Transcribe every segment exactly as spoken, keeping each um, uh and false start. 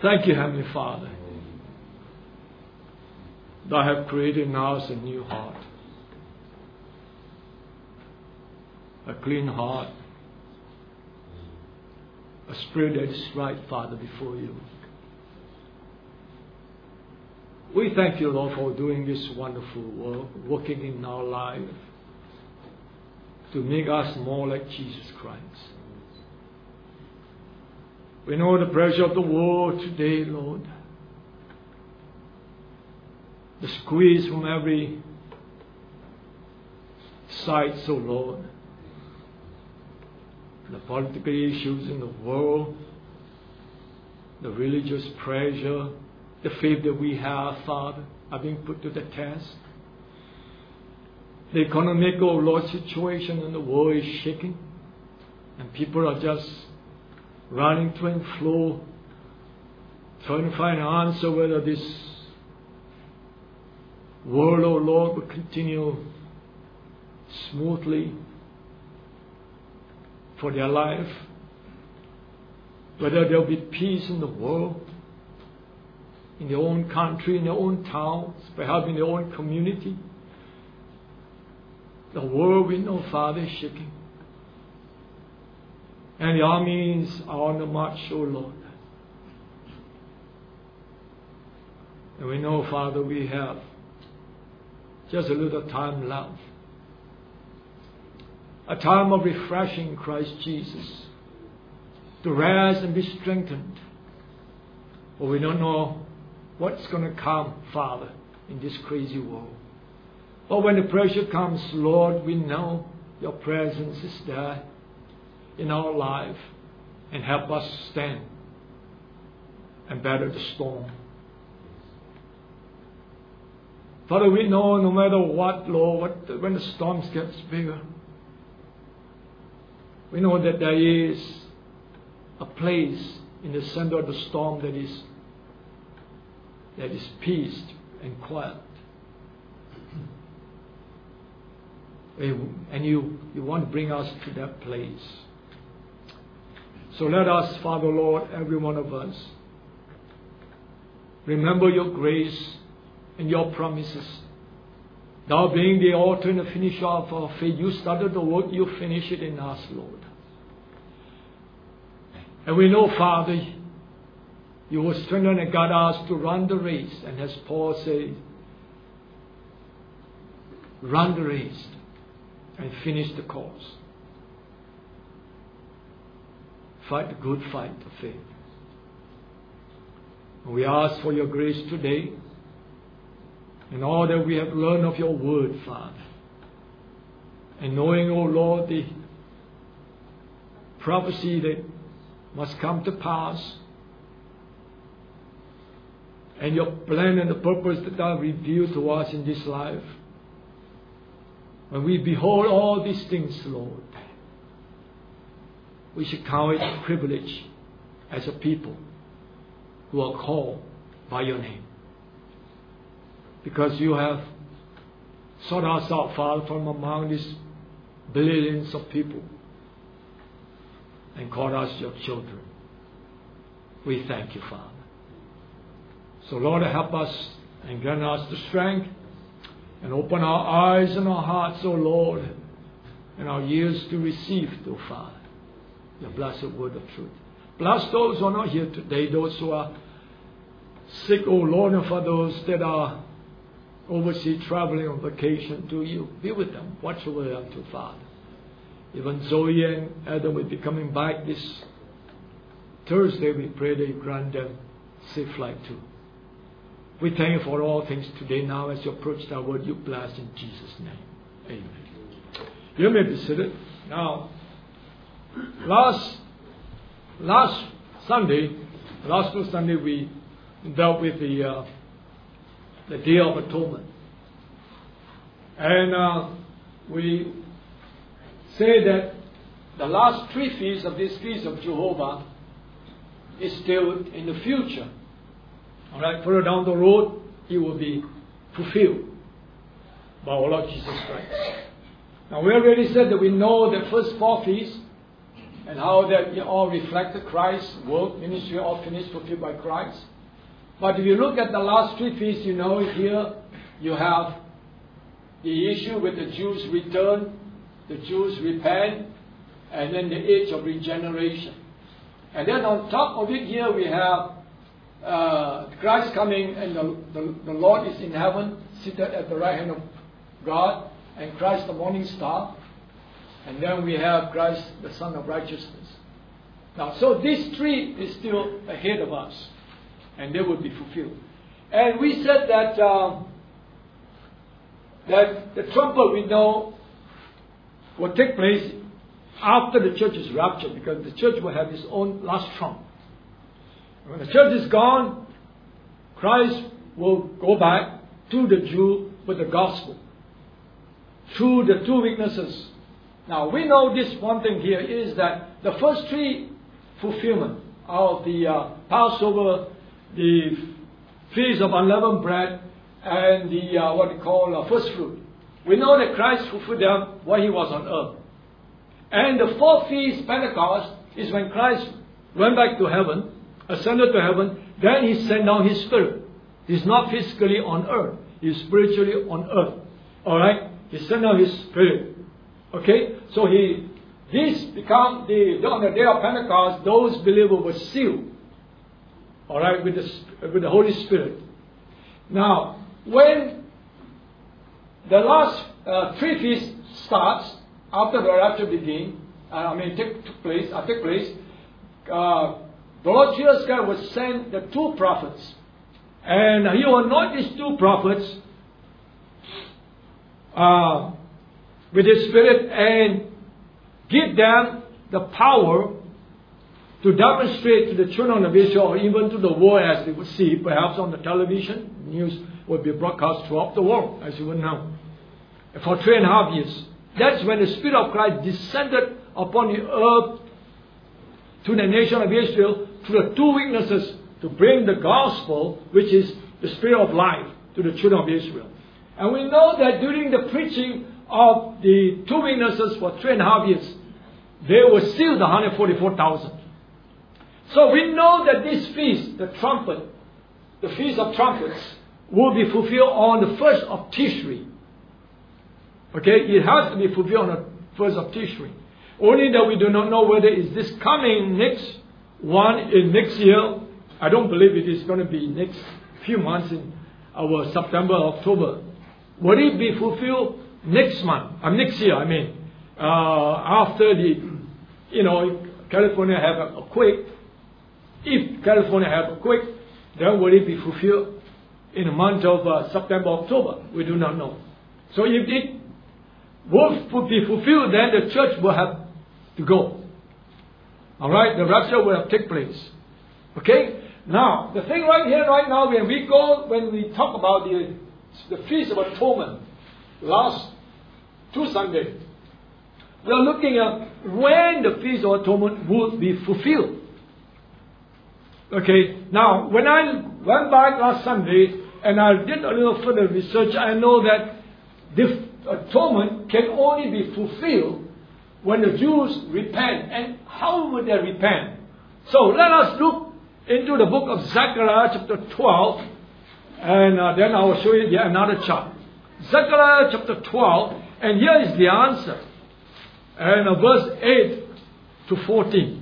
Thank you, Heavenly Father. Thou have created in us a new heart, a clean heart, a spirit that is right, Father, before you. We thank you, Lord, for doing this wonderful work, working in our life to make us more like Jesus Christ. We know the pressure of the world today, Lord. The squeeze from every side, so Lord. The political issues in the world, the religious pressure, the faith that we have, Father, are being put to the test. The economic, oh Lord, situation in the world is shaking, and people are just running to and fro, trying to find an answer whether this world, oh Lord, will continue smoothly for their life, whether there will be peace in the world, in their own country, in their own towns, perhaps in their own community. The world, we know, Father, is shaking. And the armies are on the march, O Lord. And we know, Father, we have just a little time left. A time of refreshing Christ Jesus. To rest and be strengthened. For we don't know what's going to come, Father, in this crazy world. But when the pressure comes, Lord, we know your presence is there in our life and help us stand and better the storm. Father, we know no matter what, Lord, what, when the storms gets bigger, we know that there is a place in the center of the storm that is that is peace and quiet. And you, you want to bring us to that place. So let us, Father, Lord, every one of us, remember your grace and your promises. Thou being the author and the finisher of our faith, you started the work, you finish it in us, Lord. And we know, Father, you will strengthen and guide us to run the race. And as Paul said, run the race and finish the course. Fight the good fight of faith. And we ask for your grace today in all that we have learned of your word, Father. And knowing, O Lord, the prophecy that must come to pass, and your plan and the purpose that are revealed to us in this life. When we behold all these things, Lord, we should count it a privilege as a people who are called by your name. Because you have sought us out, Father, from among these billions of people and called us your children. We thank you, Father. So, Lord, help us and grant us the strength and open our eyes and our hearts, O Lord, and our ears to receive, O Father, your blessed word of truth. Bless those who are not here today, those who are sick, O Lord, and for those that are overseas traveling on vacation to you. Be with them. Watch over them too, Father. Even Zoe and Adam will be coming back this Thursday. We pray that you grant them safe flight too. We thank you for all things today. Now as you approach that word, you bless in Jesus' name. Amen. You may be seated. Now, last last Sunday, last Sunday we dealt with the uh, the Day of Atonement. And uh, we say that the last three feasts of this feast of Jehovah is still in the future. All right, further down the road, it will be fulfilled by our Lord Jesus Christ. Now, we already said that we know the first four feasts and how that it all reflected Christ's work, ministry, all finished, fulfilled by Christ. But if you look at the last three feasts, you know here you have the issue with the Jews' return, the Jews repent, and then the age of regeneration. And then on top of it here we have uh, Christ coming, and the, the, the Lord is in heaven, seated at the right hand of God, and Christ the morning star. And then we have Christ the Son of Righteousness. Now, so these three is still ahead of us, and they will be fulfilled. And we said that um, that the trumpet, we know, will take place after the church is raptured, because the church will have its own last trump. When the church is gone, Christ will go back to the Jew with the gospel through the two witnesses. Now, we know this one thing here is that the first three fulfillment of the uh, Passover, the Feast of Unleavened Bread, and the uh, what they call uh, first fruit. We know that Christ fulfilled them while he was on earth. And the fourth feast, Pentecost, is when Christ went back to heaven, ascended to heaven, then he sent down his Spirit. He's not physically on earth, he's spiritually on earth. Alright? He sent down his Spirit. Okay? So he, this become the, on the day of Pentecost, those believers were sealed. Alright? With the, with the Holy Spirit. Now, when the last uh, three feasts starts, after the rapture begins, uh, I mean, take, took place, uh, take place, uh, the Lord Jesus Christ will send the two prophets. And he will anoint these two prophets uh, with his Spirit and give them the power to demonstrate to the children of Israel, or even to the world as they would see, perhaps on the television, news would be broadcast throughout the world, as you would know, for three and a half years. That's when the Spirit of Christ descended upon the earth to the nation of Israel through the two witnesses to bring the gospel, which is the Spirit of life, to the children of Israel. And we know that during the preaching of the two witnesses for three and a half years, they were sealed one hundred forty-four thousand. So we know that this feast, the trumpet, the Feast of Trumpets, will be fulfilled on the first of Tishri. Okay, it has to be fulfilled on the first of Tishri. Only that we do not know whether it's this coming next one in next year. I don't believe it is going to be next few months in our September, October. Will it be fulfilled next month? Uh, next year, I mean. Uh, after the, you know, California have a, a quake. If California have a quake, then will it be fulfilled in the month of uh, September, October? We do not know. So if it will be fulfilled, then the church will have to go. Alright, the rapture will have take place. Okay? Now, the thing right here, right now, when we go, when we talk about the, the Feast of Atonement, last two Sundays, we are looking at when the Feast of Atonement will be fulfilled. Okay, now, when I went back last Sunday, and I did a little further research, I know that the atonement can only be fulfilled when the Jews repent. And how would they repent? So let us look into the book of Zechariah chapter twelve, and uh, then I will show you yet another chart. Zechariah chapter twelve, and here is the answer. And uh, verse eight to fourteen.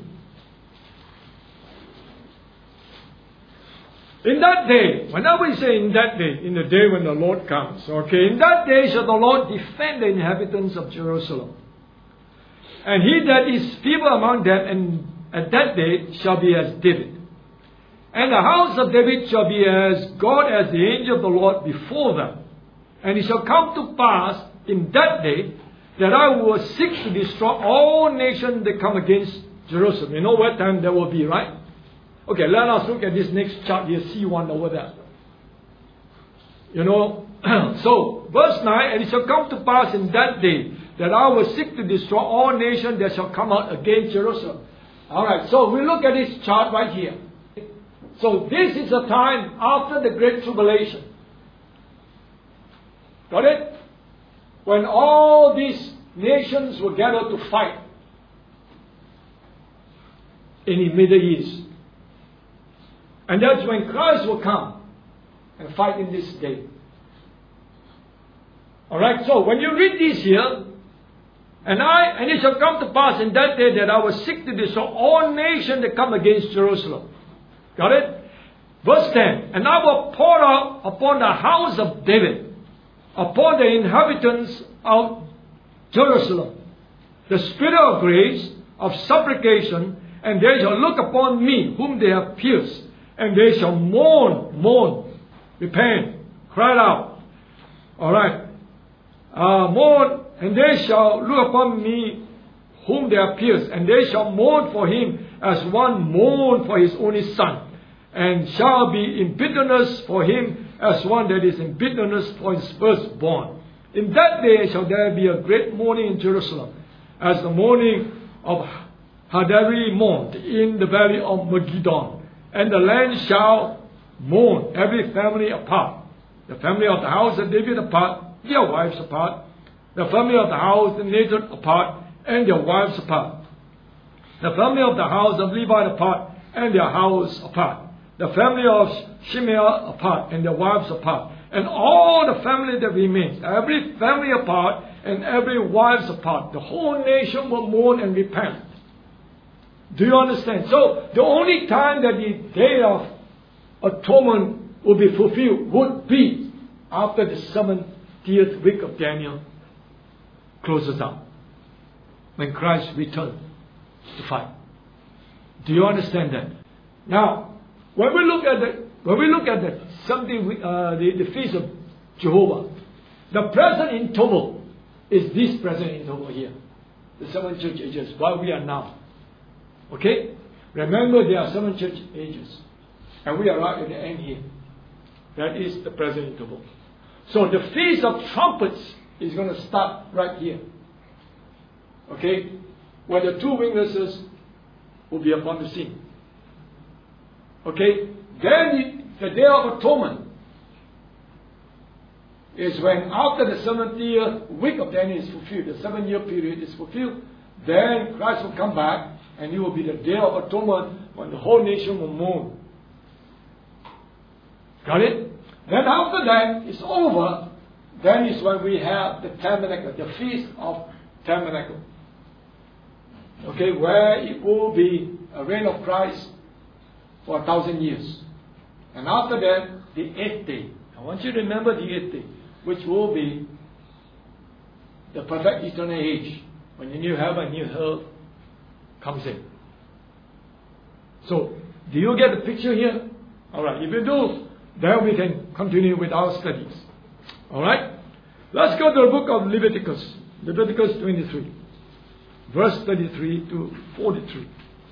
In that day, whenever we say in that day, in the day when the Lord comes, okay, in that day shall the Lord defend the inhabitants of Jerusalem. And he that is feeble among them, and at that day shall be as David. And the house of David shall be as God, as the angel of the Lord before them. And it shall come to pass in that day that I will seek to destroy all nations that come against Jerusalem. You know what time there will be, right? Okay, let us look at this next chart here, C one over there. You know, so, verse nine, and it shall come to pass in that day that I will seek to destroy all nations that shall come out against Jerusalem. Alright, so we look at this chart right here. So this is a time after the Great Tribulation. Got it? When all these nations were gathered to fight. in the Middle East. And that's when Christ will come and fight in this day. Alright, so when you read this here, and I, and it shall come to pass in that day that I will seek to destroy all nations that come against Jerusalem. Got it? Verse ten, and I will pour out upon the house of David, upon the inhabitants of Jerusalem, the spirit of grace, of supplication, and they shall look upon me, whom they have pierced, and they shall mourn, mourn, repent, cry out. Alright. Uh, mourn, and they shall look upon me, whom they have pierced, and they shall mourn for him as one mourn for his only son, and shall be in bitterness for him as one that is in bitterness for his firstborn. In that day shall there be a great mourning in Jerusalem, as the mourning of Hadari mourned in the valley of Megiddo. And the land shall mourn, every family apart. The family of the house of David apart, their wives apart. The family of the house of Nathan apart, and their wives apart. The family of the house of Levi apart, and their house apart. The family of Shimea apart, and their wives apart. And all the family that remains, every family apart, and every wives apart. The whole nation will mourn and repent. Do you understand? So, the only time that the day of atonement will be fulfilled would be after the seventieth week of Daniel closes out, when Christ returns to fight. Do you understand that? Now, when we look at the when we look at the something uh, the, the feast of Jehovah, the present interval is this present interval here, the seven church ages, while we are now. Okay? Remember, there are seven church ages, and we are right at the end here. That is the present interval. So the feast of trumpets is going to start right here. Okay? Where the two witnesses will be upon the scene. Okay? Then the Day of Atonement is when after the seventieth week of Daniel is fulfilled, the seven year period is fulfilled, then Christ will come back, and it will be the Day of Atonement when the whole nation will mourn. Got it? Then after that is over, then is when we have the tabernacle, the Feast of Tabernacle. Okay, where it will be a reign of Christ for a thousand years. And after that, the eighth day. I want you to remember the eighth day, which will be the perfect eternal age, when the new heaven and new earth comes in. So, do you get the picture here? Alright, if you do, then we can continue with our studies. Alright? Let's go to the book of Leviticus. Leviticus twenty-three. Verse thirty-three to forty-three.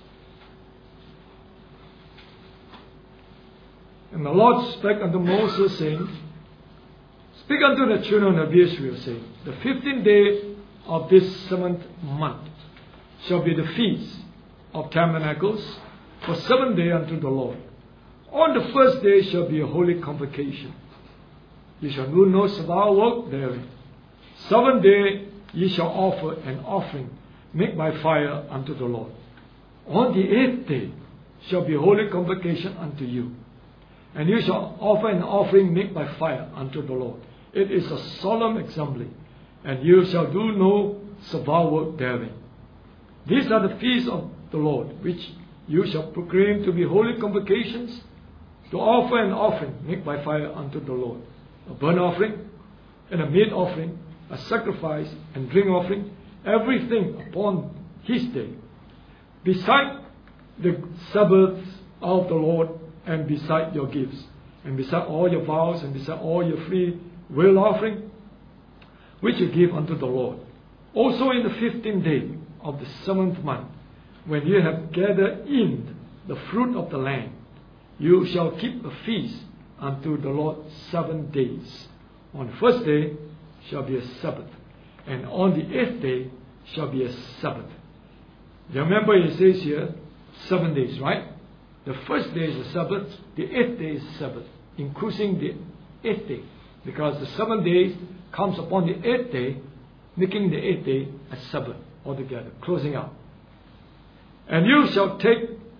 And the Lord spake unto Moses, saying, Speak unto the children of Israel, saying, The fifteenth day of this seventh month shall be the feast of tabernacles, for seven days unto the Lord. On the first day shall be a holy convocation. Ye shall do no Sabbath work therein. Seven days ye shall offer an offering, make by fire unto the Lord. On the eighth day shall be a holy convocation unto you. And you shall offer an offering made by fire unto the Lord. It is a solemn assembly, and you shall do no Sabbath work therein. These are the feasts of the Lord, which you shall proclaim to be holy convocations, to offer an offering made by fire unto the Lord, a burnt offering, and a meat offering, a sacrifice, and drink offering, everything upon his day, beside the Sabbaths of the Lord, and beside your gifts, and beside all your vows, and beside all your free will offering, which you give unto the Lord. Also in the fifteenth day of the seventh month, when you have gathered in the fruit of the land, you shall keep a feast unto the Lord seven days. On the first day shall be a Sabbath, and on the eighth day shall be a Sabbath. You remember it says here, seven days, right? The first day is a Sabbath, the eighth day is a Sabbath, including the eighth day, because the seven days comes upon the eighth day, making the eighth day a Sabbath altogether, closing out. And you shall take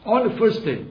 On the first day,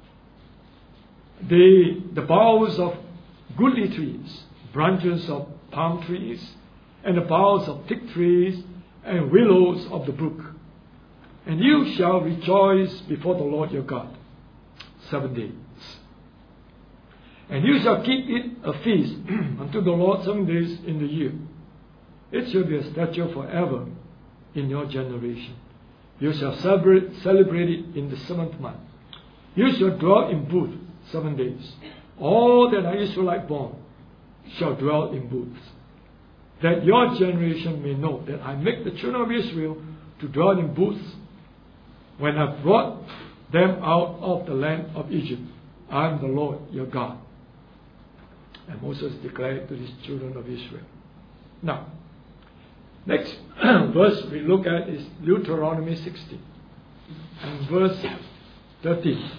the, the boughs of goodly trees, branches of palm trees, and the boughs of thick trees, and willows of the brook. And you shall rejoice before the Lord your God seven days. And you shall keep it a feast unto the Lord seven days in the year. It shall be a statute forever in your generation. You shall celebrate, celebrate it in the seventh month. You shall dwell in booths seven days. All that are Israelite born shall dwell in booths, that your generation may know that I make the children of Israel to dwell in booths when I brought them out of the land of Egypt. I am the Lord your God. And Moses declared to his children of Israel. Now, next verse we look at is Deuteronomy sixteen and verse thirteen.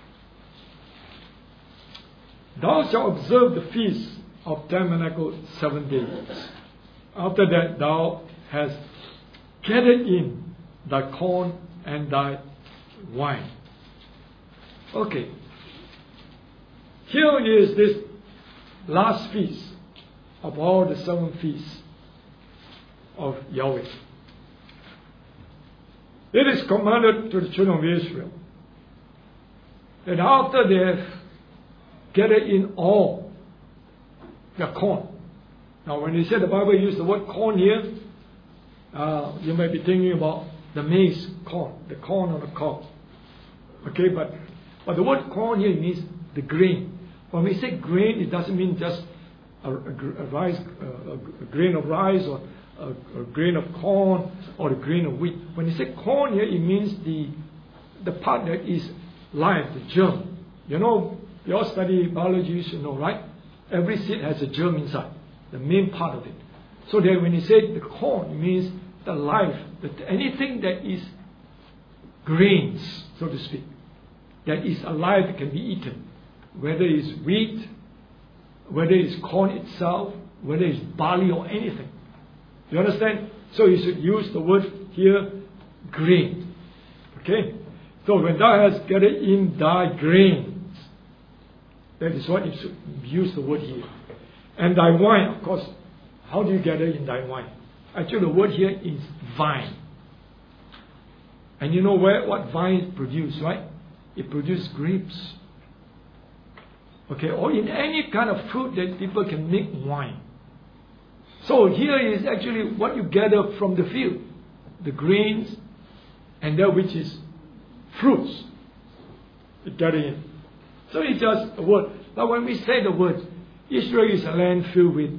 Thou shalt observe the feast of tabernacle seven days. After that thou hast gathered in thy corn and thy wine. Okay. Here is this last feast of all the seven feasts of Yahweh. It is commanded to the children of Israel that after they have gathered in all the corn. Now when you say the Bible uses the word corn here, uh, you may be thinking about the maize corn, the corn on the cob. Okay, but, but the word corn here means the grain. When we say grain, it doesn't mean just a, a, a rice, a, a grain of rice or a, a grain of corn or a grain of wheat. When you say corn here, it means the the part that is live, the germ. You know, you all study biology, you should know, right? Every seed has a germ inside, the main part of it. So that when you say the corn, it means the life, that anything that is grains, so to speak, that is alive, that can be eaten. Whether it's wheat, whether it's corn itself, whether it's barley or anything. You understand? So you should use the word here, grain. Okay? So when thou hast gathered in thy grains, that is what you should use the word here. And thy wine, of course, how do you gather in thy wine? Actually, the word here is vine. And you know where what vine produce, right? It produces grapes. Okay, or in any kind of fruit that people can make wine. So here is actually what you gather from the field. The grains and that which is fruits. You gather in. So it's just a word. But when we say the word, Israel is a land filled with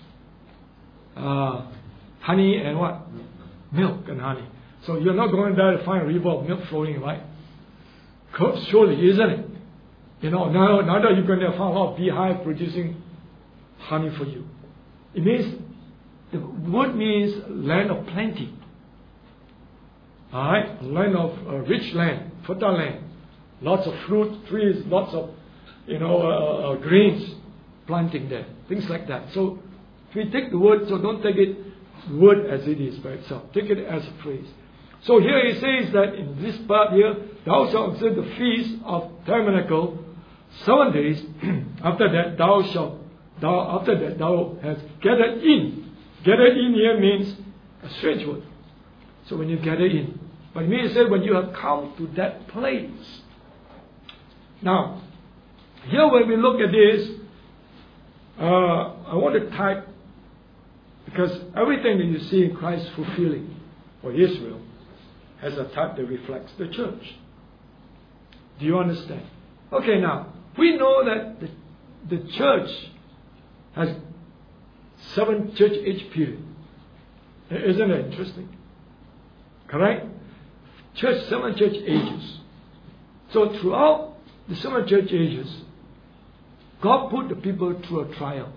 uh, honey and what? Milk and honey. So you're not going there to find a river of milk flowing, right? Surely, isn't it? You know, now, now that you're going to find a lot of beehive producing honey for you. It means, the word means land of plenty. Alright? Land of uh, rich land, fertile land. Lots of fruit trees, lots of, you know, uh, uh, grains planting there. Things like that. So, if we take the word, so don't take it word as it is by itself. Take it as a phrase. So here he says that in this part here, thou shalt observe the feast of tabernacle seven days. After that thou shalt, thou after that thou hast gathered in. Gathered in here means a strange word. So when you gather in, but it means that when you have come to that place. Now, here when we look at this, uh, I want to type, because everything that you see in Christ fulfilling for Israel has a type that reflects the church. Do you understand? Okay, now, we know that the, the church has seven church age period. Isn't that interesting? Correct? Church, seven church ages. So throughout the seven church ages, God put the people through a trial.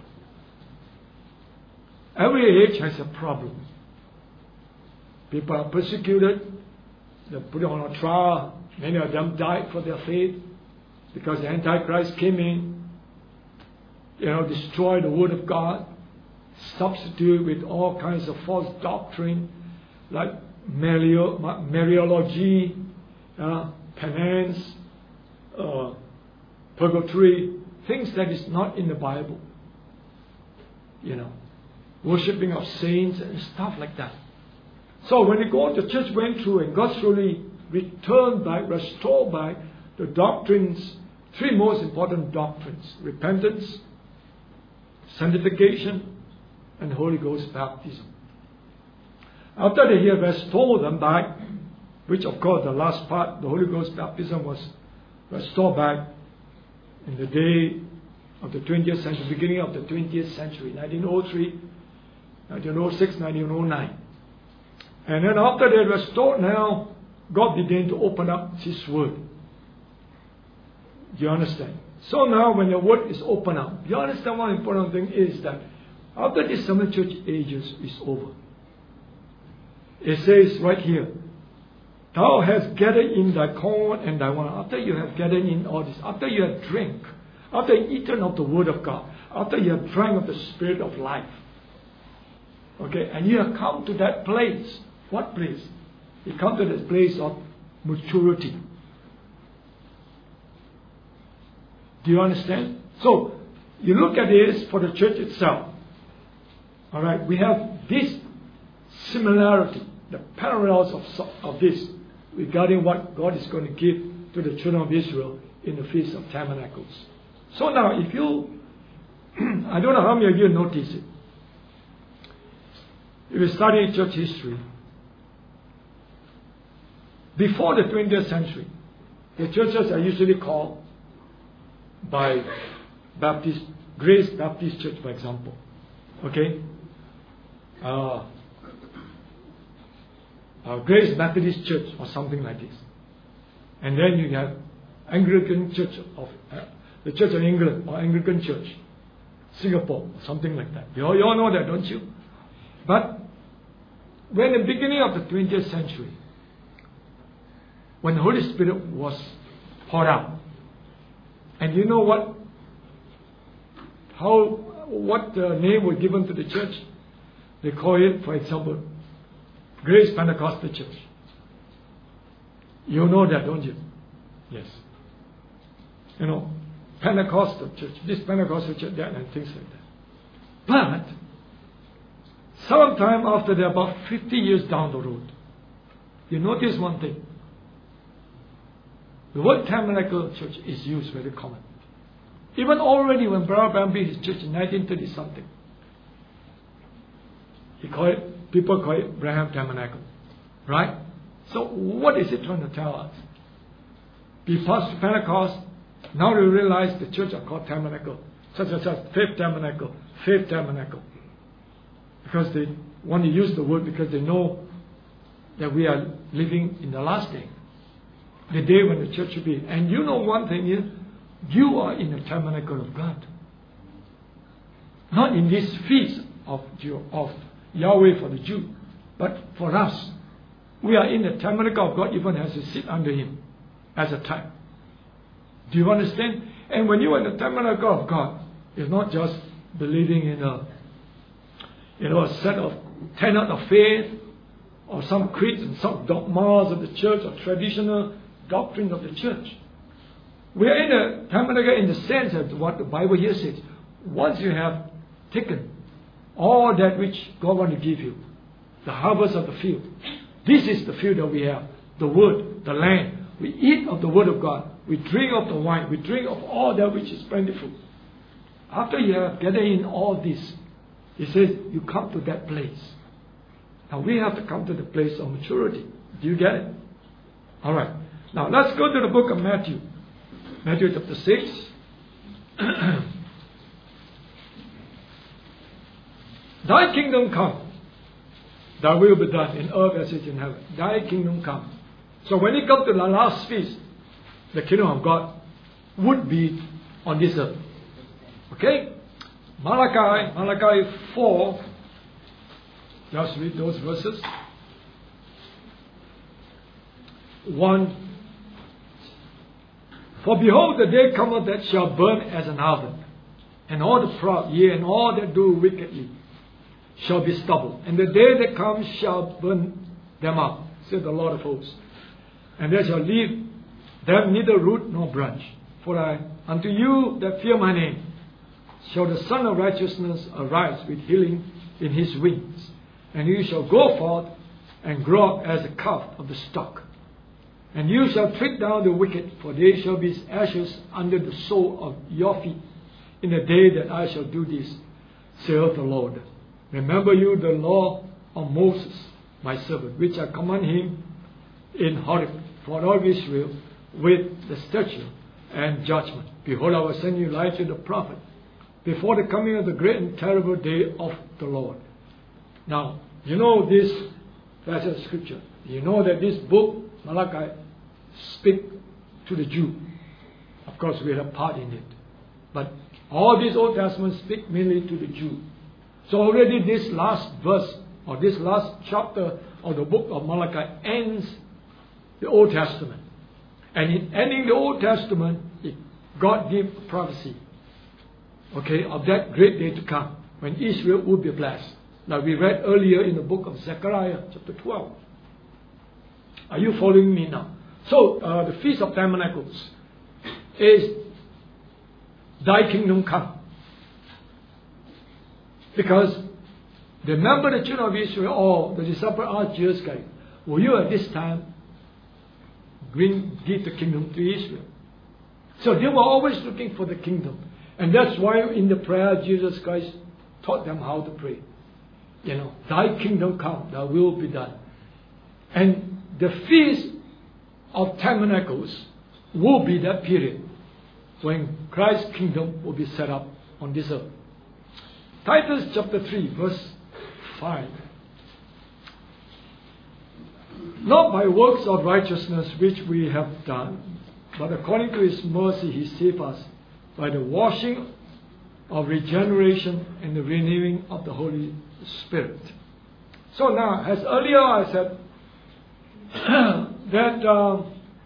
Every age has a problem. People are persecuted. They're put on a trial. Many of them died for their faith because the Antichrist came in, you know, destroyed the Word of God, substitute with all kinds of false doctrine like Mariology, uh, penance, uh, purgatory, things that is not in the Bible. You know, worshipping of saints and stuff like that. So when you go, the church went through and God slowly returned back, restored back the doctrines, three most important doctrines: repentance, sanctification, and Holy Ghost baptism. After they had restored them back, which of course the last part, the Holy Ghost baptism, was restored back in the day of the twentieth century, beginning of the twentieth century, nineteen oh three, nineteen oh six, nineteen oh nine. And then after they restored, now God began to open up His Word. Do you understand? So now when the Word is opened up, you understand one important thing is that after this seven church ages is over, it says right here, thou hast gathered in thy corn and thy wine. After you have gathered in all this, after you have drank, after you have eaten of the Word of God, after you have drank of the Spirit of life, okay, and you have come to that place. What place? You come to this place of maturity. Do you understand? So, you look at this for the church itself. Alright, we have this similarity, the parallels of, of this regarding what God is going to give to the children of Israel in the Feast of Tabernacles. So now, if you, I don't know how many of you notice it. If you study church history, before the twentieth century, the churches are usually called by Baptist, Grace Baptist Church, for example. Okay? Uh, uh, Grace Methodist Church or something like this. And then you have Anglican Church of uh, the Church of England or Anglican Church, Singapore, something like that. You all, you all know that, don't you? But when the beginning of the twentieth century, when the Holy Spirit was poured out, and you know what, how, what uh, name was given to the church? They call it, for example, Grace Pentecostal Church. You know that, don't you? Yes. You know, Pentecostal Church, this Pentecostal Church, that, and things like that. But, sometime after they're about fifty years down the road, you notice one thing. The word tabernacle church is used very common. Even already when Brother Branham built his church in nineteen thirty something, he called it, people call it Branham Tabernacle. Right? So what is it trying to tell us? We passed Pentecost, now we realize the church are called tabernacle. Such and such, Fifth Tabernacle, Fifth Tabernacle. Because they want to use the word because they know that we are living in the last day. The day when the church will be. And you know one thing is, you are in the tabernacle of God. Not in this feast of, Jew, of Yahweh for the Jew, but for us. We are in the tabernacle of God even as we sit under Him as a type. Do you understand? And when you are in the tabernacle of God, it's not just believing in a, you know, a set of tenet of faith or some creeds and some dogmas of the church or traditional doctrine of the church. We are in a tabernacle in the sense of what the Bible here says. Once you have taken all that which God wants to give you, the harvest of the field, this is the field that we have, the wood, the land. We eat of the word of God. We drink of the wine. We drink of all that which is plentiful. After you have gathered in all this, He says, you come to that place. Now we have to come to the place of maturity. Do you get it? Alright. Now let's go to the book of Matthew. Matthew chapter six. Thy kingdom come. Thy will be done in earth as it is in heaven. Thy kingdom come. So when you come to the last feast, the kingdom of God would be on this earth. Okay? Malachi, Malachi four. Just read those verses. One. For behold, the day cometh that shall burn as an oven, and all the proud, yea, and all that do wickedly shall be stubble. And the day that comes shall burn them up, said the Lord of hosts. And there shall leave They have neither root nor branch. For I, unto you that fear my name, shall the Son of Righteousness arise with healing in his wings. And you shall go forth and grow up as a calf of the stock. And you shall tread down the wicked, for they shall be ashes under the sole of your feet, in the day that I shall do this, saith the Lord. Remember you the law of Moses, my servant, which I command him in Horeb for all Israel, with the statute and judgment. Behold, I will send you Elijah the prophet before the coming of the great and terrible day of the Lord. Now, you know this passage of scripture. You know that this book, Malachi, speak to the Jew. Of course, we have part in it. But all these Old Testaments speak mainly to the Jew. So already this last verse, or this last chapter of the book of Malachi ends the Old Testament. And in ending the Old Testament, God gave prophecy, okay, of that great day to come, when Israel would be blessed. Now we read earlier in the book of Zechariah, chapter twelve. Are you following me now? So, uh, the Feast of Tabernacles is thy kingdom come. Because remember the children of Israel, or the disciples asked Jesus Christ, will you at this time bring, give the kingdom to Israel? So they were always looking for the kingdom. And that's why in the prayer Jesus Christ taught them how to pray. You know, thy kingdom come, thy will be done. And the Feast of Tabernacles will be that period when Christ's kingdom will be set up on this earth. Titus chapter three, verse five. Not by works of righteousness which we have done, but according to his mercy he saved us by the washing of regeneration and the renewing of the Holy Spirit. So now, as earlier I said, that uh,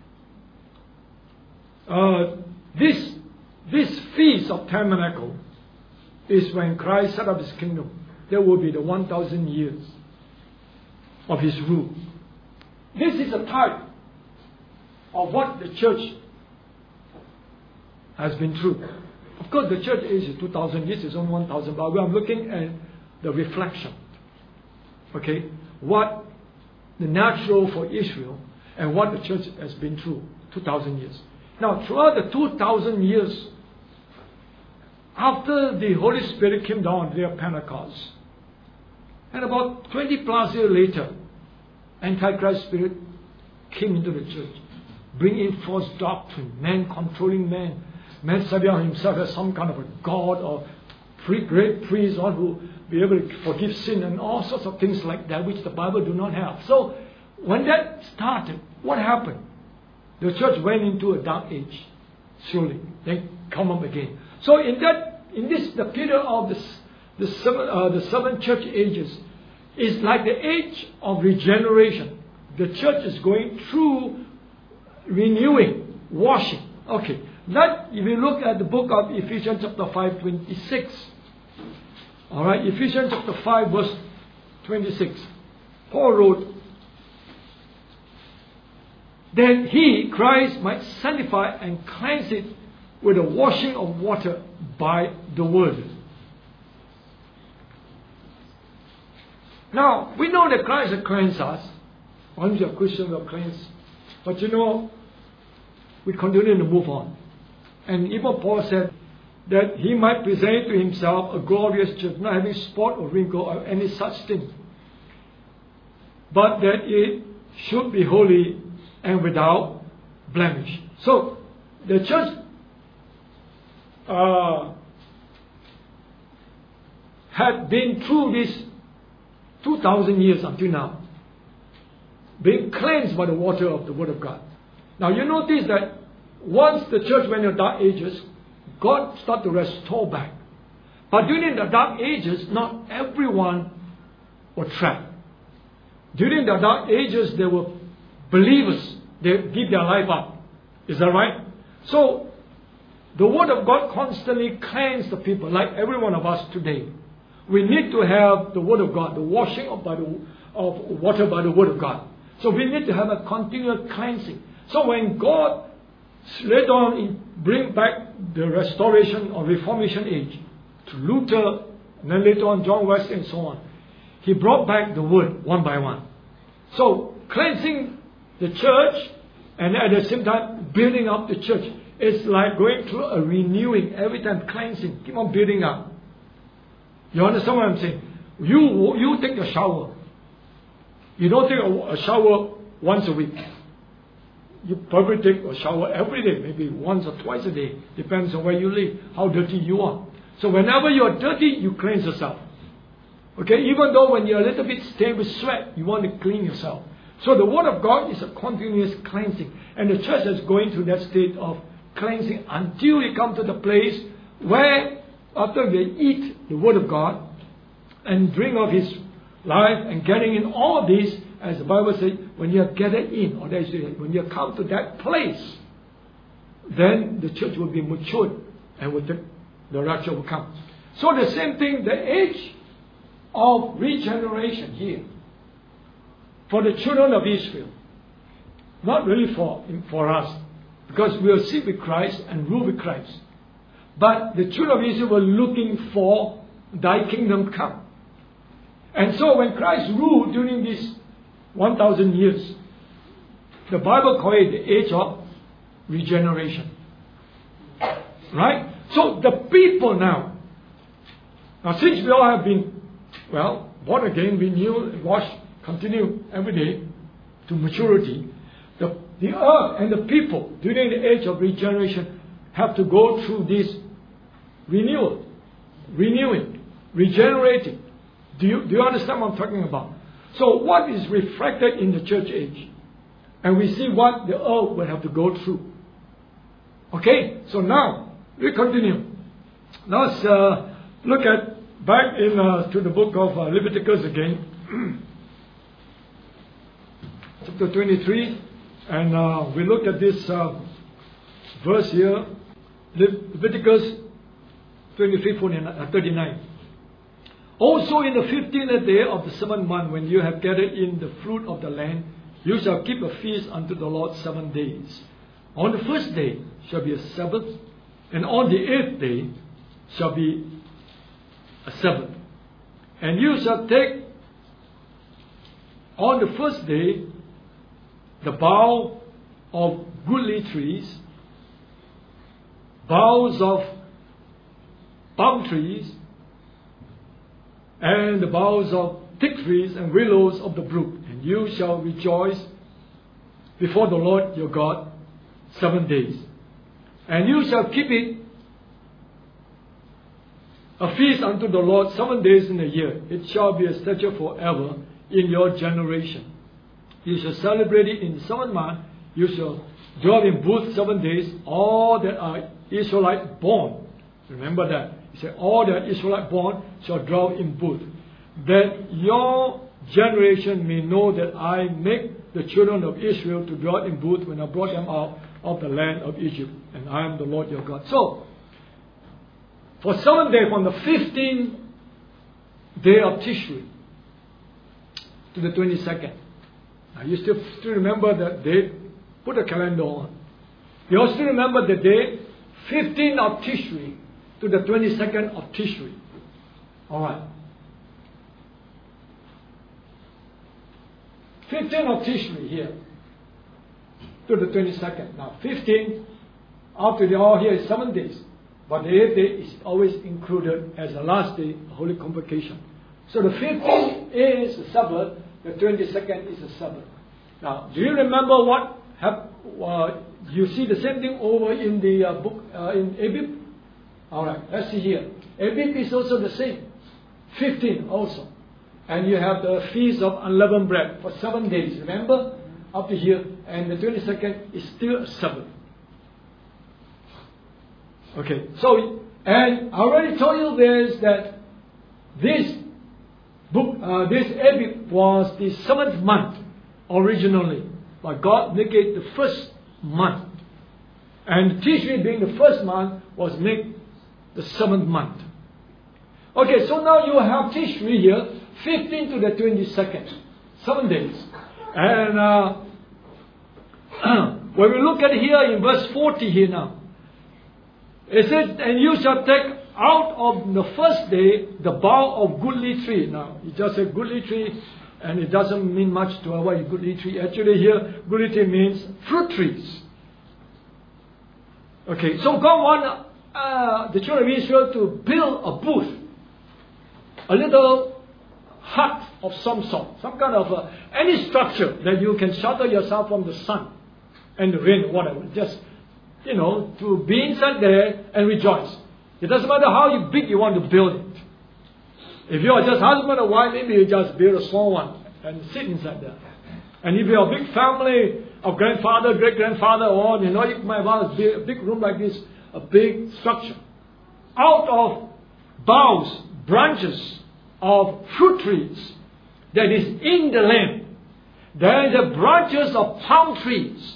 uh, this this Feast of Tabernacle is when Christ set up his kingdom. There will be the one thousand years of his rule. This is a type of what the church has been through. Of course, the church age is two thousand years, it's only one thousand, but I'm looking at the reflection. Okay? What the natural for Israel and what the church has been through two thousand years. Now, throughout the two thousand years, after the Holy Spirit came down on the day of Pentecost, and about twenty plus years later, Antichrist spirit came into the church, bringing false doctrine, man controlling man. Man said himself as some kind of a god or free, great priest, or who be able to forgive sin and all sorts of things like that, which the Bible do not have. So, when that started, what happened? The church went into a dark age, slowly. Then come up again. So, in that, in this, the period of this, the seven, uh, the seven church ages is like the age of regeneration. The church is going through renewing, washing. Okay. That, if you look at the book of Ephesians chapter five, twenty-six. Alright, Ephesians chapter five, verse twenty-six. Paul wrote, then he, Christ, might sanctify and cleanse it with the washing of water by the word. Now, we know that Christ has cleansed us. Once you're a Christian, we're cleansed. But you know, we continue to move on. And even Paul said that he might present to himself a glorious church, not having spot or wrinkle or any such thing, but that it should be holy and without blemish. So, the church uh, had been through this two thousand years until now, being cleansed by the water of the Word of God. Now, you notice that once the church went into dark ages, God started to restore back. But during the dark ages, not everyone was trapped. During the dark ages, there were believers. They give their life up. Is that right? So, the Word of God constantly cleansed the people, like every one of us today. We need to have the Word of God, the washing of, by the, of water by the Word of God. So we need to have a continual cleansing. So when God later on in, bring back the restoration or Reformation age to Luther, and then later on John Wesley and so on. He brought back the word one by one. So cleansing the church and at the same time building up the church. It's like going through a renewing every time, cleansing, keep on building up. You understand what I'm saying? You you take a shower. You don't take a, a shower once a week. You probably take a shower every day, maybe once or twice a day. Depends on where you live, how dirty you are. So whenever you are dirty, you cleanse yourself. Okay, even though when you're a little bit stained with sweat, you want to clean yourself. So the Word of God is a continuous cleansing. And the church is going through that state of cleansing until we come to the place where after we eat the Word of God and drink of His life and getting in all of this, as the Bible says, when you are gathered in, or that is, when you come to that place, then the church will be matured and will take, the rapture will come. So the same thing, the age of regeneration here for the children of Israel, not really for, for us, because we will sit with Christ and rule with Christ. But the children of Israel were looking for thy kingdom come. And so when Christ ruled during these one thousand years, the Bible calls it the age of regeneration. Right? So the people now, now since we all have been, well, born again, renewed, washed, continue every day to maturity, the, the earth and the people during the age of regeneration have to go through this renewal, renewing, regenerating. Do you, do you understand what I'm talking about? So what is reflected in the church age? And we see what the earth will have to go through. Okay, so now we continue. Now let's uh, look at back in uh, to the book of uh, Leviticus again, chapter twenty-three, and uh, we look at this uh, verse here, Leviticus twenty-three, thirty-nine. Also in the fifteenth day of the seventh month, when you have gathered in the fruit of the land, you shall keep a feast unto the Lord seven days. On the first day shall be a Sabbath, and on the eighth day shall be a Sabbath. And you shall take on the first day the bough of goodly trees, boughs of palm trees, and the boughs of thick trees and willows of the brook. And you shall rejoice before the Lord your God seven days. And you shall keep it a feast unto the Lord seven days in a year. It shall be a statute forever in your generation. You shall celebrate it in the seventh month. You shall dwell in booths seven days. All that are Israelite born. Remember that. He said, all that Israelite born shall dwell in booth, that your generation may know that I make the children of Israel to dwell in booth when I brought them out of the land of Egypt, and I am the Lord your God. So, for seven days, from the fifteenth day of Tishri to the twenty-second. Now, you still, still remember that date? Put a calendar on. You all still remember the day, fifteenth of Tishri to the twenty-second of Tishri. Alright. fifteenth of Tishri here to the twenty-second. Now, fifteenth, after they all here is seven days. But the eighth day is always included as the last day, Holy Convocation. So the fifteenth is the Sabbath, the twenty-second is the Sabbath. Now, do you remember what happened? Uh, you see the same thing over in the uh, book, uh, in Abib? Alright, let's see here. Abib is also the same. fifteen also. And you have the Feast of Unleavened Bread for seven days. Remember? Up to here. And the twenty-second is still a Sabbath. Okay, so, and I already told you this, that this book, uh, this Abib was the seventh month originally. But God made it the first month. And Tishri being the first month was made the seventh month. Okay, so now you have Tishri here, fifteenth to the twenty-second. Seven days. And uh, when we look at here in verse forty here now, it says, and you shall take out of the first day the bough of goodly tree. Now, it just said goodly tree, and it doesn't mean much to our goodly tree. Actually here, goodly tree means fruit trees. Okay, so God wants uh, the children of Israel to build a booth, a little hut of some sort, some kind of uh, any structure that you can shelter yourself from the sun and the rain, whatever. Just, you know, to be inside there and rejoice. It doesn't matter how you big you want to build it. If you are just husband or wife, maybe you just build a small one and sit inside there. And if you're a big family of grandfather, great-grandfather, or, you know, you might want a big room like this, a big structure. Out of boughs, branches of fruit trees that is in the land, there is the branches of palm trees.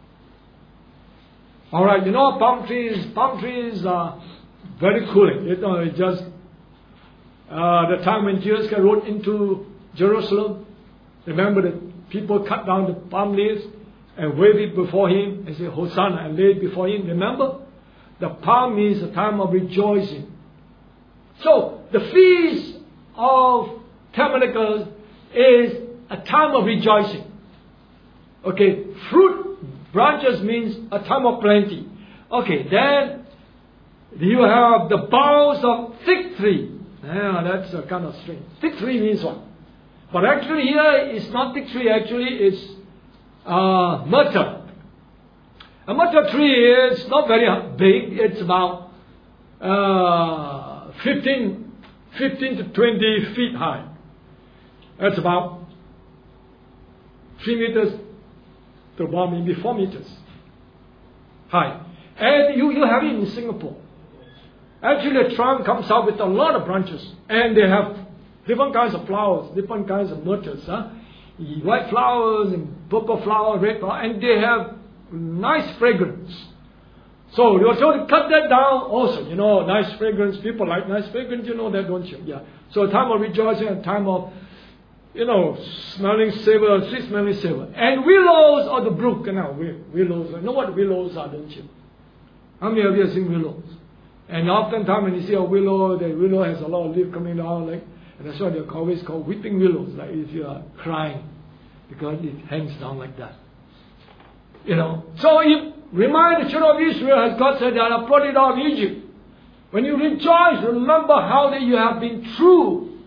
Alright, you know, palm trees, palm trees are very cooling. You know, it just, uh, the time when Jesus rode into Jerusalem, remember that people cut down the palm leaves and wave it before him and say, Hosanna, and lay it before him. Remember? The palm is a time of rejoicing. So, the Feast of Tabernacles is a time of rejoicing. Okay, fruit branches means a time of plenty. Okay, then you have the boughs of fig tree. Yeah, that's a kind of strange. Fig tree means what? But actually here it's not fig tree, actually it's uh, myrtle. A myrtle tree is not very big. It's about uh, fifteen, fifteen to twenty feet high. That's about three meters to about maybe four meters high. And you, you have it in Singapore. Actually, a trunk comes out with a lot of branches. And they have different kinds of flowers, different kinds of myrtles. Huh? White flowers and purple flowers, red flowers. And they have nice fragrance. So you are told to cut that down also. You know, nice fragrance. People like nice fragrance. You know that, don't you? Yeah. So a time of rejoicing, a time of, you know, smelling savor, sweet smelling savor. And willows or the brook. You know, willows. You know what willows are, don't you? How many of you have seen willows? And oftentimes when you see a willow, the willow has a lot of leaves coming down, like, and that's why they're always called weeping willows, like if you are crying, because it hangs down like that. You know. So you remind the children of Israel, as God said, that I brought it out of Egypt. When you rejoice, remember how that you have been through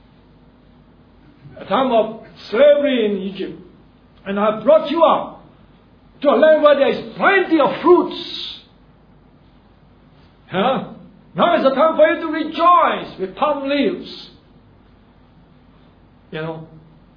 a time of slavery in Egypt. And I brought you out to a land where there is plenty of fruits. Huh? Now is the time for you to rejoice with palm leaves. You know.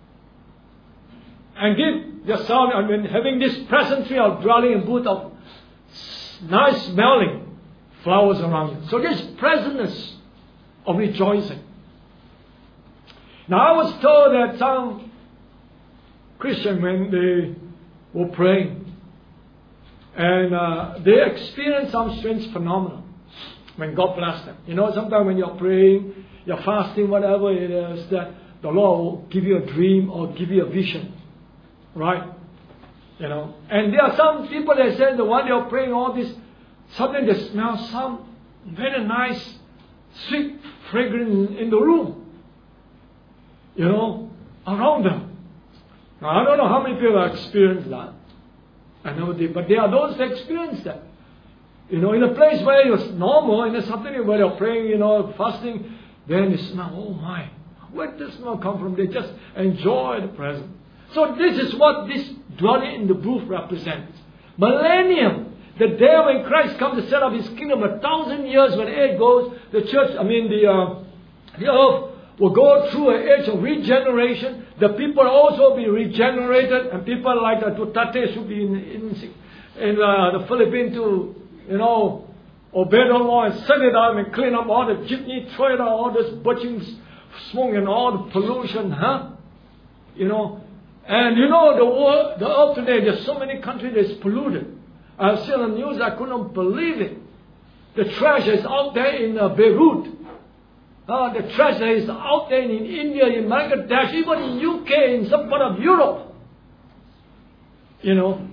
And give yourself, I mean, having this pleasantry of dwelling in booth of nice smelling flowers around you. So this pleasantness of rejoicing. Now I was told that some Christians, when they were praying, and uh, they experienced some strange phenomenon when God blessed them. You know, sometimes when you're praying, you're fasting, whatever it is, that the Lord will give you a dream or give you a vision. Right? You know. And there are some people that say that while they're praying all this, suddenly they smell some very nice, sweet fragrance in the room. You know, around them. Now, I don't know how many people have experienced that. I know they, but there are those that experience that. You know, in a place where it's normal, and there's something where you're praying, you know, fasting, then you smell, oh my, where does the smell come from? They just enjoy the presence. So this is what this dwelling in the booth represents. Millennium. The day when Christ comes to set up His kingdom, a thousand years when it goes, the church, I mean the, uh, the earth will go through an age of regeneration. The people also be regenerated, and people like the Duterte should be in, in, in uh, the Philippines to, you know, obey the law and send it out and clean up all the jitney, throw it out, all this butching smoke and all the pollution, huh? You know, and you know the world, the earth today, there's so many countries that's polluted. I've seen on the news, I couldn't believe it. The trash is out there in uh, Beirut. Uh, the trash is out there in India, in Bangladesh, even in U K, in some part of Europe. You know.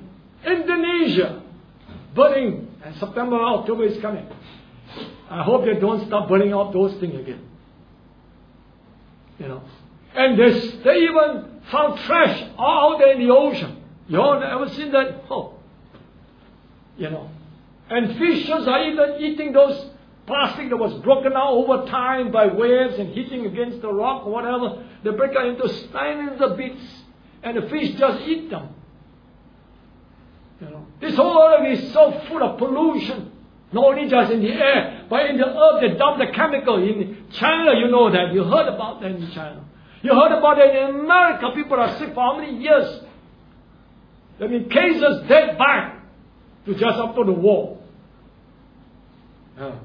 Indonesia, burning, and September, October is coming. I hope they don't start burning out those things again. You know. And they, they even found trash all out there in the ocean. You all ever seen that? Oh. You know. And fishes are even eating those plastic that was broken out over time by waves and hitting against the rock or whatever. They break out into tiny little bits. And the fish just eat them. You know. This whole earth is so full of pollution. Not only just in the air, but in the earth they dump the chemical. In China, you know that. You heard about that in China. You heard about it in America. People are sick for how many years? I mean, cases date back to just after the war. Yeah.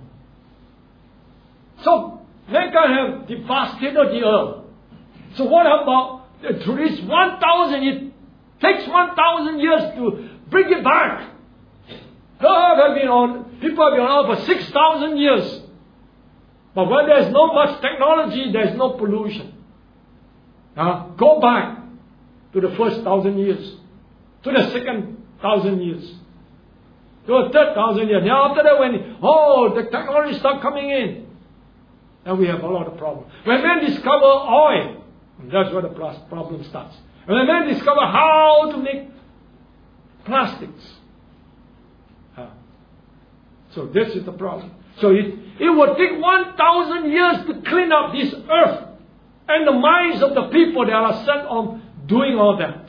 So, mankind have devastated the earth. So what about, to reach one thousand, it takes one thousand years to bring it back. The earth has been on, people have been on for six thousand years. But when there's no much technology, there's no pollution. Uh, go back to the first thousand years, to the second thousand years, to the third thousand years. Now after that, when, oh, the technology start coming in, then we have a lot of problems. When men discover oil, that's where the problem starts. When men discover how to make plastics. Uh, so this is the problem. So it, it will take one thousand years to clean up this earth and the minds of the people that are set on doing all that.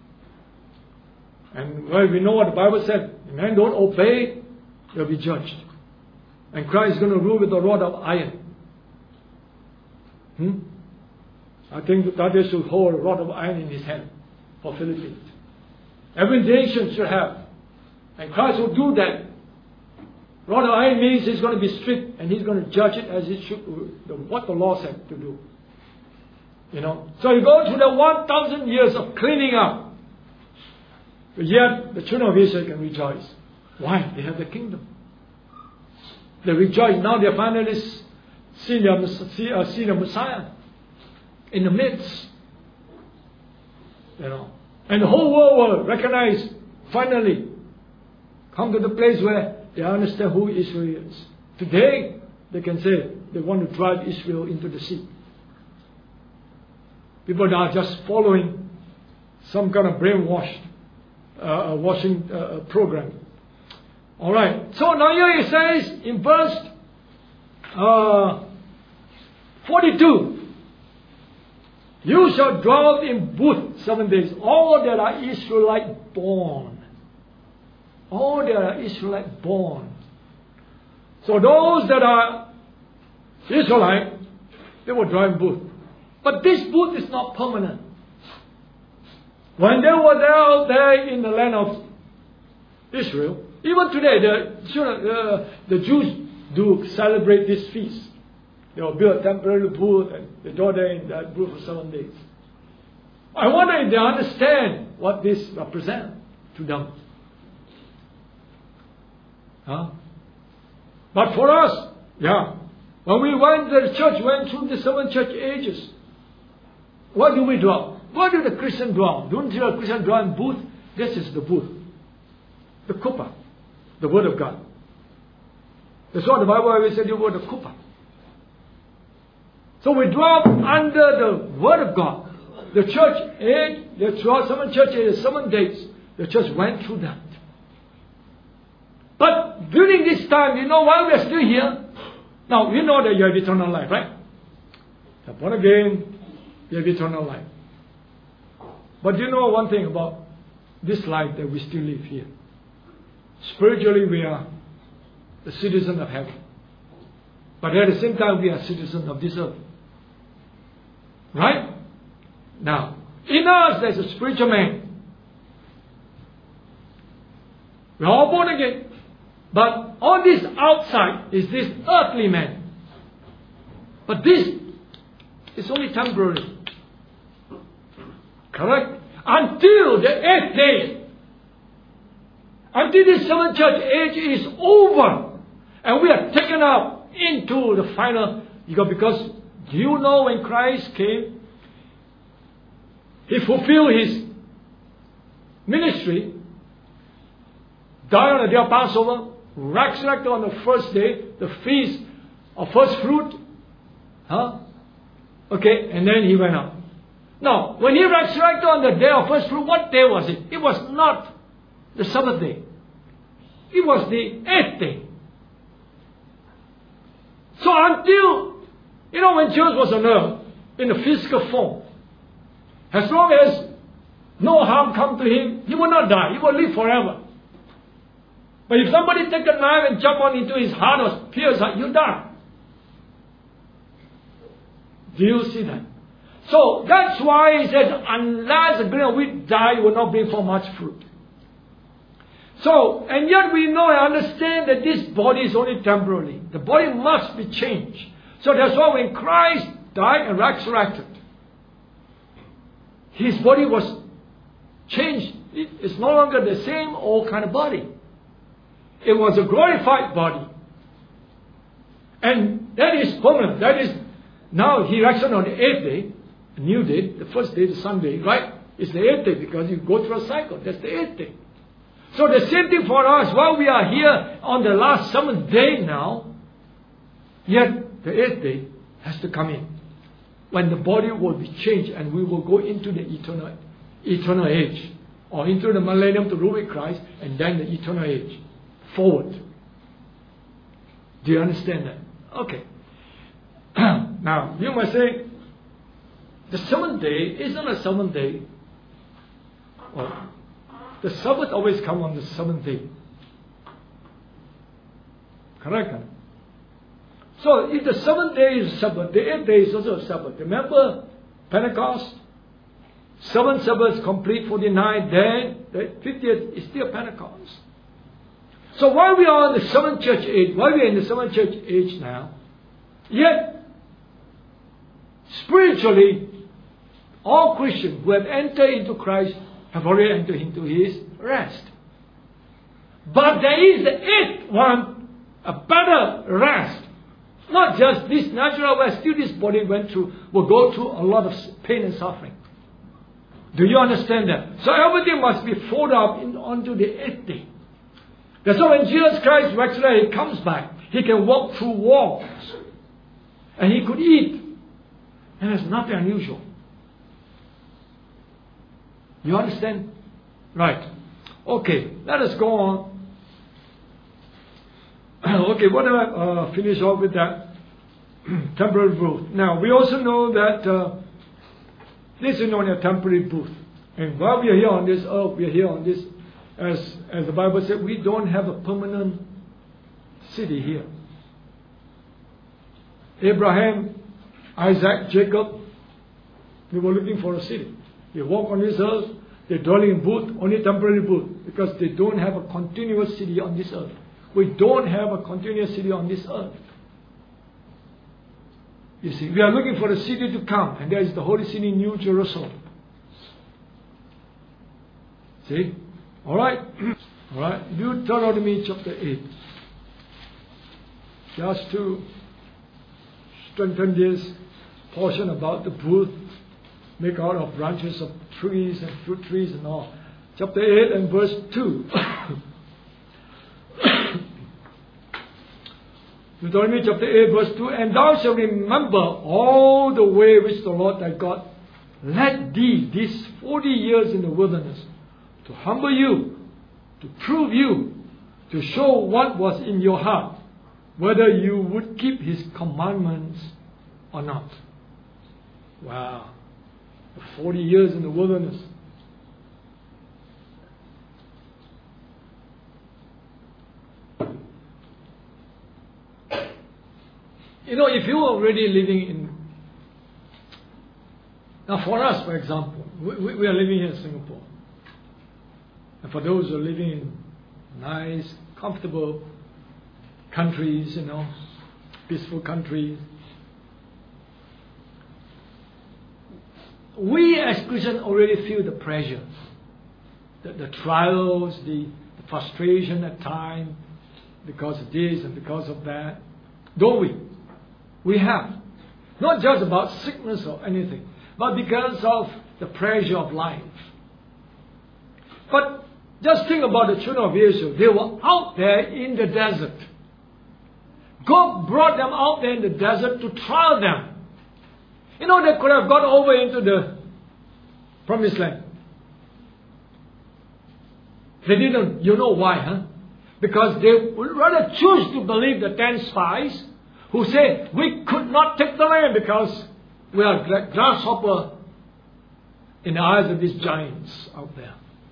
And well, we know what the Bible said. If men don't obey, they'll be judged. And Christ is going to rule with a rod of iron. Hmm? I think that they should hold a rod of iron in his hand for Philippines. Every nation should have. And Christ will do that. Rod of iron means he's going to be strict and he's going to judge it as it should, what the law said to do. You know. So you go through the one thousand years of cleaning up. But yet the children of Israel can rejoice. Why? They have the kingdom. They rejoice. Now they finally see the, see the Messiah in the midst. You know. And the whole world will recognize, finally, come to the place where they understand who Israel is. Today, they can say they want to drive Israel into the sea. People are just following some kind of brainwashed uh, washing uh, program. All right. So now here it says in verse uh, forty-two, you shall dwell in booth seven days. All that are Israelite born. All that are Israelite born. So those that are Israelite, they will dwell in booth. But this booth is not permanent. When they were there out there in the land of Israel, even today, the, uh, the Jews do celebrate this feast. They will build a temporary booth and they go there in that booth for seven days. I wonder if they understand what this represents to them. Huh? But for us, yeah, when we went to the church, went through the seven church ages, what do we dwell? Where do the Christian dwell? Don't you know Christian dwell in booth? This is the booth. The kuppah. The Word of God. That's what the Bible always said, the word of kuppah. So we dwell under the Word of God. The church age, the seven church ages, seven days, the church went through that. But during this time, you know why we are still here? Now, you know that you have eternal life, right? You're born again, you have eternal life. But you know one thing about this life that we still live here. Spiritually, we are the citizen of heaven. But at the same time, we are citizens of this earth. Right? Now, in us, there's a spiritual man. We're all born again. But on this outside is this earthly man. But this is only temporary. Correct? Until the eighth day. Until the seventh church age is over. And we are taken up into the final. Because do you know when Christ came, He fulfilled His ministry. died on the day of Passover, resurrected on the first day, the feast of first fruit. Huh? Okay, and then he went up. Now, when he resurrected on the day of first fruit, what day was it? It was not the Sabbath day. It was the eighth day. So until, you know, when Jesus was on earth, in the physical form, as long as no harm come to him, he will not die. He will live forever. But if somebody take a knife and jump on into his heart or pierce heart, you die. Do you see that? So that's why he says, unless the grain of wheat die, it will not bring forth much fruit. So, and yet we know and understand that this body is only temporary. The body must be changed. So that's why when Christ died and resurrected, his body was changed. It's no longer the same old kind of body. It was a glorified body. And that is permanent. That is, now he resurrected on the eighth day, a new day, the first day, the Sunday, right? It's the eighth day because you go through a cycle. That's the eighth day. So the same thing for us. While we are here on the last seventh day now, yet the eighth day has to come in, when the body will be changed and we will go into the eternal, eternal age, or into the millennium to rule with Christ, and then the eternal age forward. Do you understand that? Okay. Now you might say, the seventh day isn't a seventh day. Well, the Sabbath always comes on the seventh day. Correct? Huh? So if the seventh day is Sabbath, the eighth day is also a Sabbath. Remember Pentecost? Seven Sabbaths complete, forty-nine, then the fiftieth is still Pentecost. So while we are in the seventh church age, while we are in the seventh church age now, yet spiritually, all Christians who have entered into Christ have already entered into His rest. But there is the eighth one, a better rest. Not just this natural rest, still this body went through, will go through a lot of pain and suffering. Do you understand that? So everything must be folded up in, onto the eighth day. That's why when Jesus Christ resurrected, He comes back. He can walk through walls. And He could eat. And there's nothing unusual. You understand? Right. Okay, let us go on. Okay, what do I uh, finish off with that? Temporary booth. Now, we also know that uh, this is only a temporary booth. And while we are here on this earth, we are here on this, as, as the Bible said, we don't have a permanent city here. Abraham, Isaac, Jacob, they were looking for a city. They walk on this earth, they're dwelling in booth, only temporary booth, because they don't have a continuous city on this earth. We don't have a continuous city on this earth. You see, we are looking for a city to come, and there is the holy city, New Jerusalem. See? Alright? Alright? Deuteronomy chapter eight. Just to strengthen this portion about the booth, make out of branches of trees and fruit trees and all. Chapter eight and verse two. Deuteronomy chapter eight verse two. And thou shalt remember all the way which the Lord thy God led thee these forty years in the wilderness, to humble you, to prove you, to show what was in your heart, whether you would keep His commandments or not. Wow. forty years in the wilderness. You know, if you are already living in... Now for us, for example, we, we are living here in Singapore. And for those who are living in nice, comfortable countries, you know, peaceful countries, we as Christians already feel the pressure, the, the trials, the, the frustration at times, because of this and because of that. Don't we? We have. Not just about sickness or anything, but because of the pressure of life. But Just think about the children of Israel. They were out there in the desert. God brought them out there in the desert to trial them. You know, they could have gone over into the promised land. They didn't. You know why, huh? Because they would rather choose to believe the ten spies who say, we could not take the land because we are grasshopper in the eyes of these giants out there.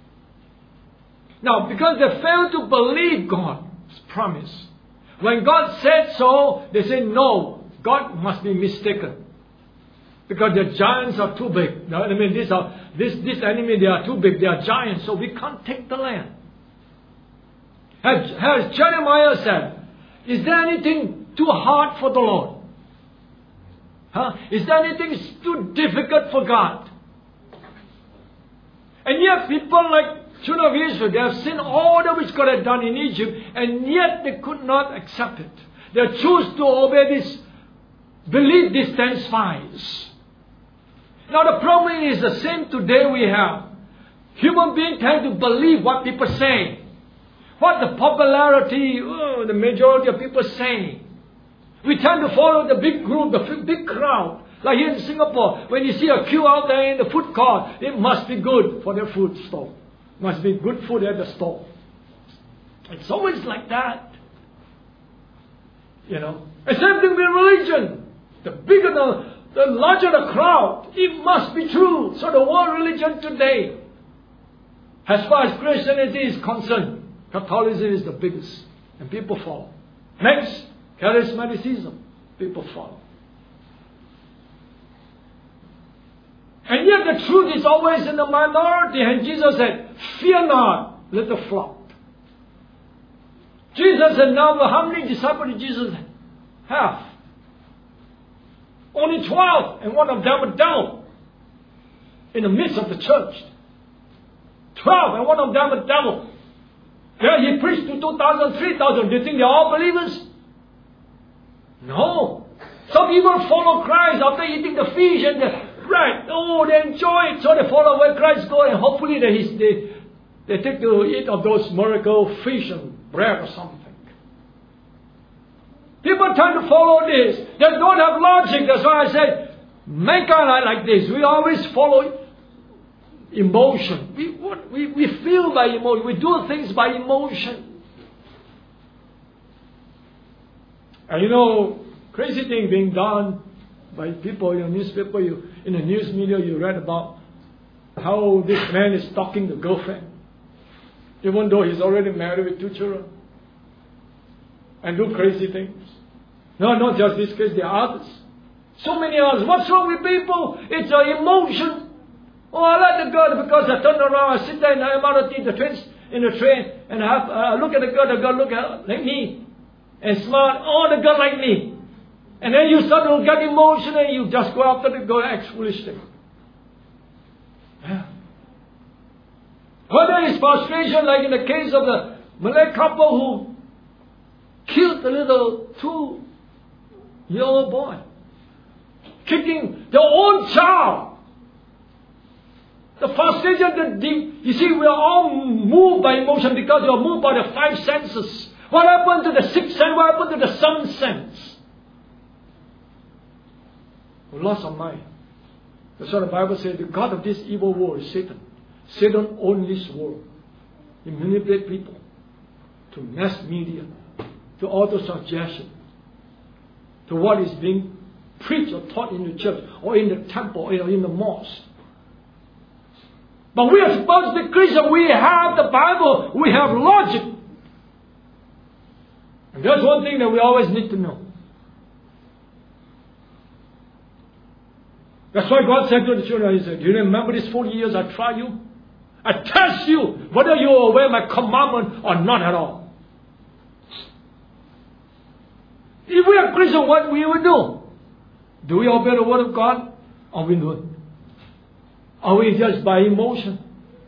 Now, because they failed to believe God's promise, when God said so, they say, no, God must be mistaken. Because the giants are too big. I mean, these are, this, this enemy, they are too big. They are giants, so we can't take the land. As, as Jeremiah said, is there anything too hard for the Lord? Huh? Is there anything too difficult for God? And yet people like children of Israel, they have seen all that which God had done in Egypt, and yet they could not accept it. They choose to obey this, believe these ten spies. Now the problem is the same today we have. Human beings tend to believe what people say. What the popularity, oh, the majority of people say. We tend to follow the big group, the big crowd. Like here in Singapore, when you see a queue out there in the food court, it must be good for the food store. Must be good food at the store. It's always like that. You know. And same thing with religion. The bigger the, the larger the crowd, it must be true. So the world religion today, as far as Christianity is concerned, Catholicism is the biggest. And people follow. Next, charismaticism. People follow. And yet the truth is always in the minority. And Jesus said, fear not, little flock. Jesus said, now how many disciples did Jesus have? Only twelve. And one of them was devil. In the midst of the church. Twelve. And one of them was devil. Yeah, he preached to two thousand, three thousand. Do you think they're all believers? No. Some people follow Christ after eating the fish and the bread. Oh, they enjoy it. So they follow where Christ goes, and hopefully they, they, they take to eat of those miracle fish and bread or something. People tend to follow this. They don't have logic. That's why I said, mankind are like this. We always follow emotion. We, what, we, we feel by emotion. We do things by emotion. And you know, crazy thing being done by people in the newspaper, you, in the news media, you read about how this man is stalking the girlfriend, even though he's already married with two children, and do crazy things. No, not just this case, there are others. So many others. What's wrong with people? It's an emotion. Oh, I like the girl because I turn around, I sit there in the M R T, the train, in the train, and I, have, I look at the girl, the girl look at like me, and smile. Oh, the girl like me. And then you start to get emotional, and you just go after the girl, act foolishly. Yeah. Whether it's frustration, like in the case of the Malay couple who killed the little two-year-old boy, kicking their own child. The frustration, the, you see, we are all moved by emotion because we are moved by the five senses. What happened to the sixth sense? What happened to the seventh sense? We lost our mind. That's what the Bible says. The God of this evil world is Satan. Satan owns this world. He manipulates people to mass media, to auto-suggestion, to what is being preached or taught in the church or in the temple or in the mosque. But we are supposed to be Christians. We have the Bible. We have logic. And that's one thing that we always need to know. That's why God said to the children, He said, do you remember these forty years I tried you? I test you whether you obey my commandment or not at all. If we are Christians, what we will do? Do we obey the word of God? Or we don't? Are we just by emotion?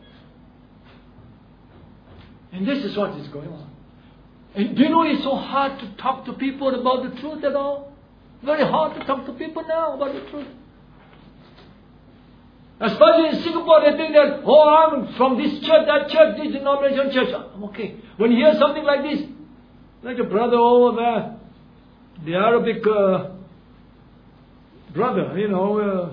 And this is what is going on. And do you know it's so hard to talk to people about the truth at all? Very hard to talk to people now about the truth. Especially in Singapore, they think that, oh, I'm from this church, that church, this denomination church. I'm okay. When you hear something like this, like a brother over there, the Arabic uh, brother, you know, uh,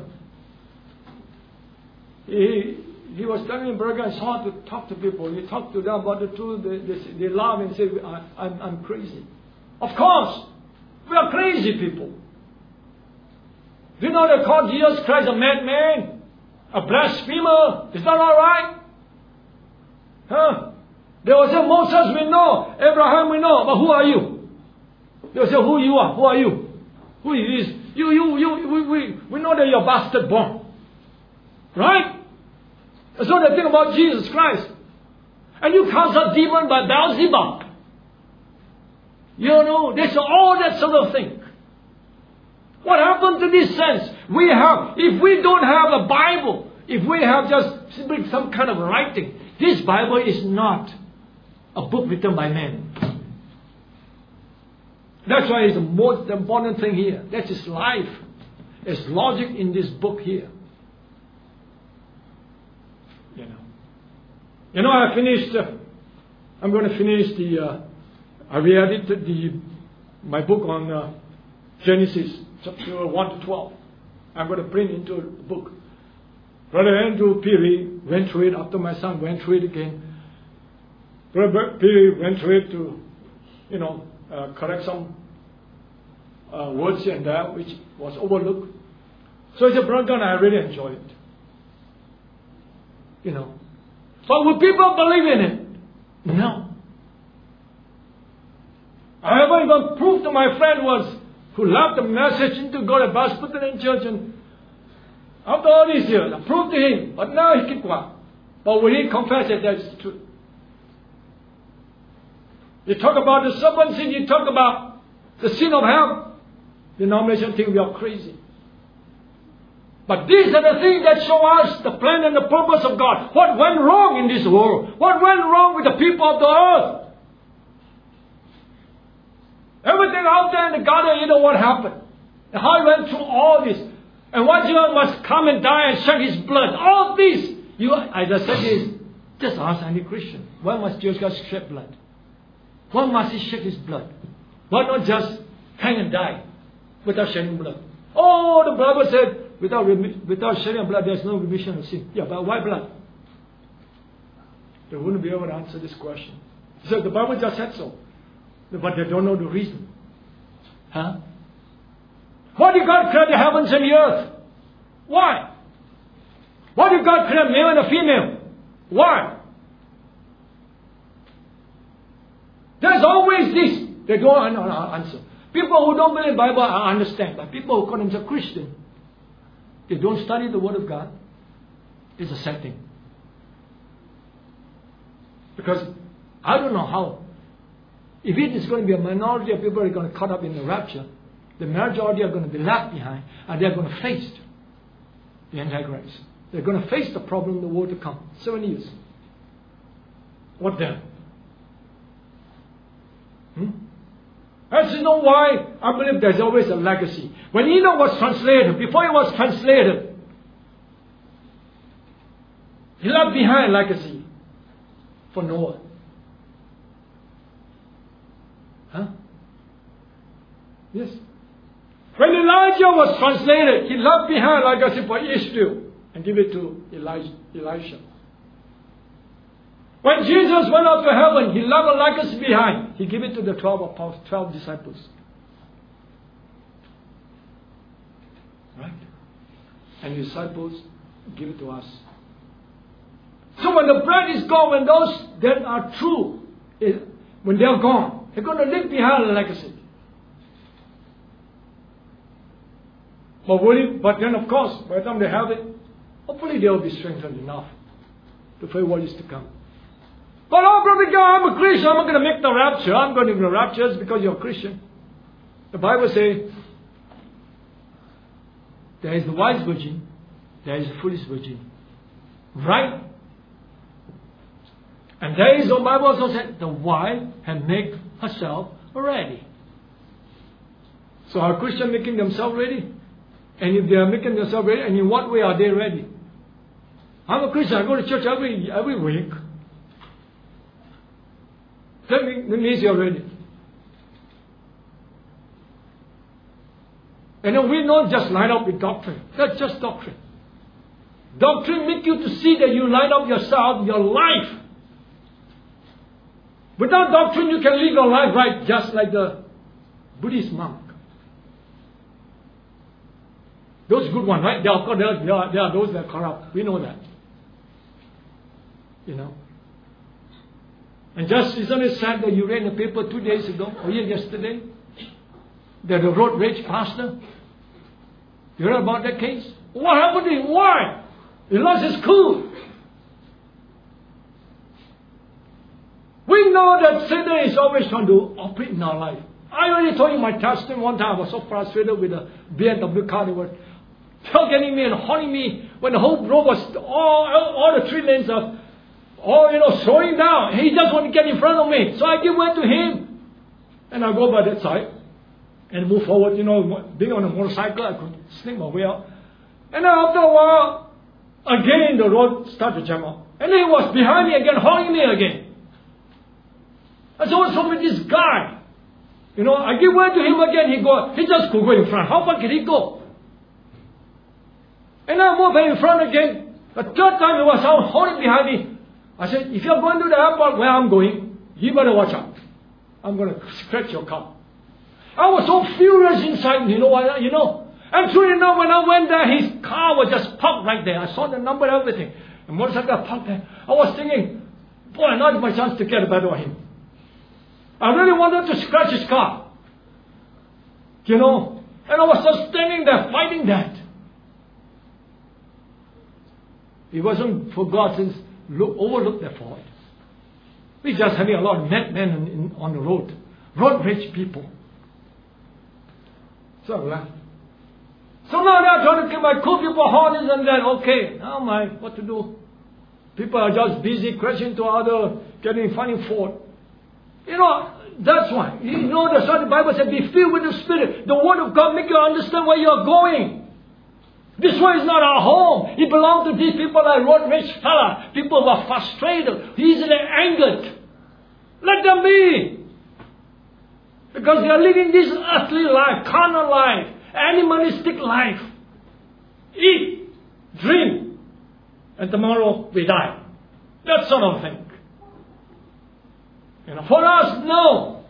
he he was telling me, brother, it's hard to talk to people. You talk to them about the truth, they, they, they laugh and say, I, I'm, I'm crazy. Of course, we are crazy people. Do you know they call Jesus Christ a madman? A blasphemer? Is that alright? Huh? They will say, Moses we know, Abraham we know, but who are you? They will say, who you are? Who are you? Who is this? You, you, you, we, we, we know that you're bastard born. Right? That's what they think about Jesus Christ. And you cast out demon by Beelzebub. You know, there's all that sort of thing. What happened to this sense? We have, if we don't have a Bible, if we have just simply some kind of writing, this Bible is not a book written by men. That's why it's the most important thing here. That's his life. There's logic in this book here. You know. You know, I finished, uh, I'm going to finish the, uh, I re-edited the, my book on uh, Genesis, chapter one to twelve. I'm going to bring into a book. Brother Andrew Peary went through it after my son went through it again. Brother Peary went through it to, you know, uh, correct some uh, words here and there which was overlooked. So he said, Brother Gunn, I really enjoyed it. You know. But will people believe in it? No. I haven't even proved to my friend was who loved the message into go to Presbyterian Church, and after all these years, I proved to him, but now he keep quiet. But will he confess that that's the truth? You talk about the serpent sin, you talk about the sin of hell, the denomination think we are crazy. But these are the things that show us the plan and the purpose of God. What went wrong in this world? What went wrong with the people of the earth? Everything out there in the garden, you know what happened. And how he went through all this. And why Jesus must come and die and shed his blood. All this. You, as I said this, just ask any Christian. Why must Jesus Christ shed blood? Why must he shed his blood? Why not just hang and die without shedding blood? Oh, the Bible said, without, without shedding blood, there's no remission of sin. Yeah, but why blood? They wouldn't be able to answer this question. So the Bible just said so. But they don't know the reason. Huh? Why did God create the heavens and the earth? Why? Why did God create male and a female? Why? There's always this. They don't answer. People who don't believe in the Bible, I understand. But people who call themselves Christian, they don't study the Word of God. It's a sad thing. Because I don't know how. If it is going to be a minority of people who are going to caught up in the rapture, the majority are going to be left behind, and they're going to face the Antichrist. They're going to face the problem in the world to come. Seven years. What then? Hmm? As you know why, I believe there's always a legacy. When Enoch was translated, before he was translated, he left behind a legacy for Noah. Huh? Yes. When Elijah was translated, he left behind a legacy for Israel and gave it to Elijah. Elisha. When Jesus went up to heaven, he left a legacy behind. He gave it to the twelve apostles, twelve disciples. Right? And the disciples give it to us. So when the bread is gone, when those that are true, when they are gone, they're going to leave behind a legacy. But, will it, but then, of course, by the time they have it, hopefully they will be strengthened enough to face what is to come. But, oh, Brother God, I'm a Christian. I'm not going to make the rapture. I'm going to make the rapture just because you're a Christian. The Bible says, there is the wise virgin, there is the foolish virgin. Right? And there is, the Bible also said, the wife had made herself ready. So are Christians making themselves ready? And if they are making themselves ready, and in what way are they ready? I'm a Christian. I go to church every every week. That means you're ready. And then we don't just line up with doctrine. That's just doctrine. Doctrine makes you to see that you line up yourself, your life. Without doctrine, you can live your life right, just like the Buddhist monk. Those good ones, right? There are, there are, there are those that are corrupt. We know that. You know. And just, isn't it sad that you read in the paper two days ago, or yesterday, that the road rage pastor? You heard about that case? What happened to him? Why? He lost his cool. We know that Satan is always trying to operate in our life. I already told you my testimony one time. I was so frustrated with a B M W car. They were targeting me and haunting me when the whole road was, all, all the three lanes are all, you know, slowing down. He just want to get in front of me. So I give way to him. And I go by that side and move forward. You know, being on a motorcycle, I could sneak my way out. And then after a while, again the road started to jam up. And then he was behind me again, haunting me again. And so what's wrong with this guy? You know, I give way to him again, he go, he just could go in front. How far can he go? And I move in front again. The third time he was out holding behind me. I said, if you're going to the airport where I'm going, you better watch out. I'm going to scratch your car. I was so furious inside, you know what, you know. And true enough, when I went there, his car was just parked right there. I saw the number and everything. And motorcycle parked there. I was thinking, boy, now is my chance to get a better of him. I really wanted to scratch his car. You know. And I was just standing there fighting that. It wasn't for God to look, overlook that fault. We're just having a lot of madmen on the road. Road rage people. So I left. So now they're trying to keep my cool people horses and that. Okay, now my, what to do? People are just busy crashing to other, getting, finding fault. You know, that's why. You know, that's why the Bible said, be filled with the Spirit. The Word of God make you understand where you are going. This way is not our home. It belongs to these people like road rage fella. People who are frustrated, easily angered. Let them be. Because they are living this earthly life, carnal life, animalistic life. Eat, drink, and tomorrow we die. That sort of thing. You know, for us, no.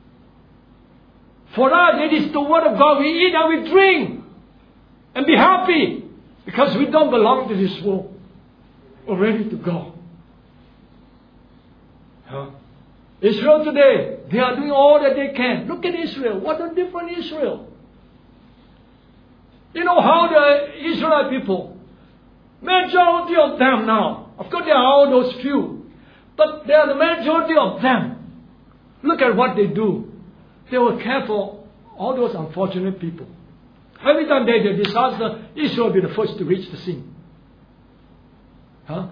For us, it is the Word of God. We eat and we drink. And be happy. Because we don't belong to this world. We're ready to go. Huh? Israel today, they are doing all that they can. Look at Israel. What a different Israel. You know how the Israelite people, majority of them now, of course there are all those few, but they are the majority of them. Look at what they do. They will care for all those unfortunate people. Every time there's a disaster, Israel will be the first to reach the scene. Huh?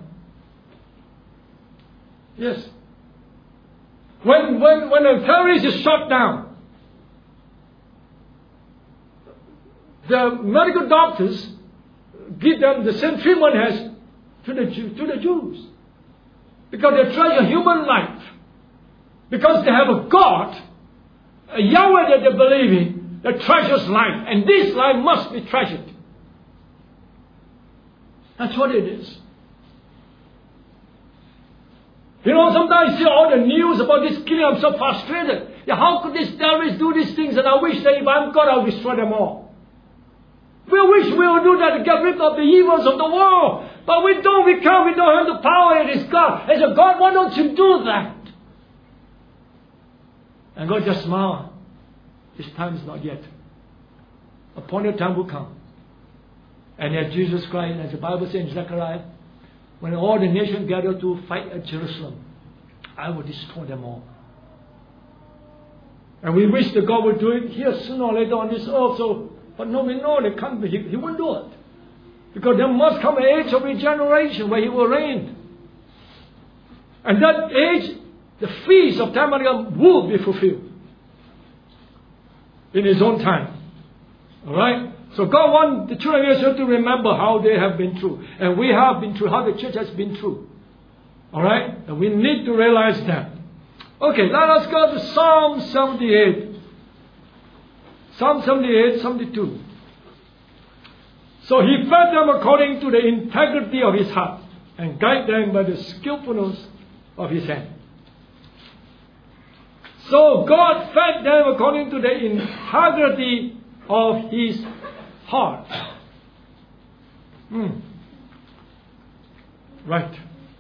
Yes. When, when, when a terrorist is shot down, the medical doctors give them the same treatment as to the, Jew, to the Jews. Because they treasure human life. Because they have a God, a Yahweh that they believe in, that treasures life. And this life must be treasured. That's what it is. You know, sometimes I see all the news about this killing. I'm so frustrated. Yeah, how could these terrorists do these things? And I wish that if I'm God, I'll destroy them all. We wish we would do that to get rid of the evils of the world. But we don't, we can't, we don't have the power. It is God. I said, God, why don't you do that? And God just smiled. His time is not yet. Appointed time will come. And yet Jesus Christ, as the Bible says in Zechariah, when all the nations gather to fight at Jerusalem, I will destroy them all. And we wish that God would do it here sooner or later on this earth. So, but no, we know they can't be. He, he won't do it. Because there must come an age of regeneration where He will reign. And that age, the feast of Tabernacle will be fulfilled. In His own time. Alright? So God wants the children of Israel to remember how they have been through. And we have been through, how the church has been through. Alright? And we need to realize that. Okay, let us go to Psalm seventy-eight. Psalm seventy-eight, seventy-two. So he fed them according to the integrity of his heart, and guided them by the skillfulness of his hand. So God fed them according to the integrity of his heart. Hmm. Right.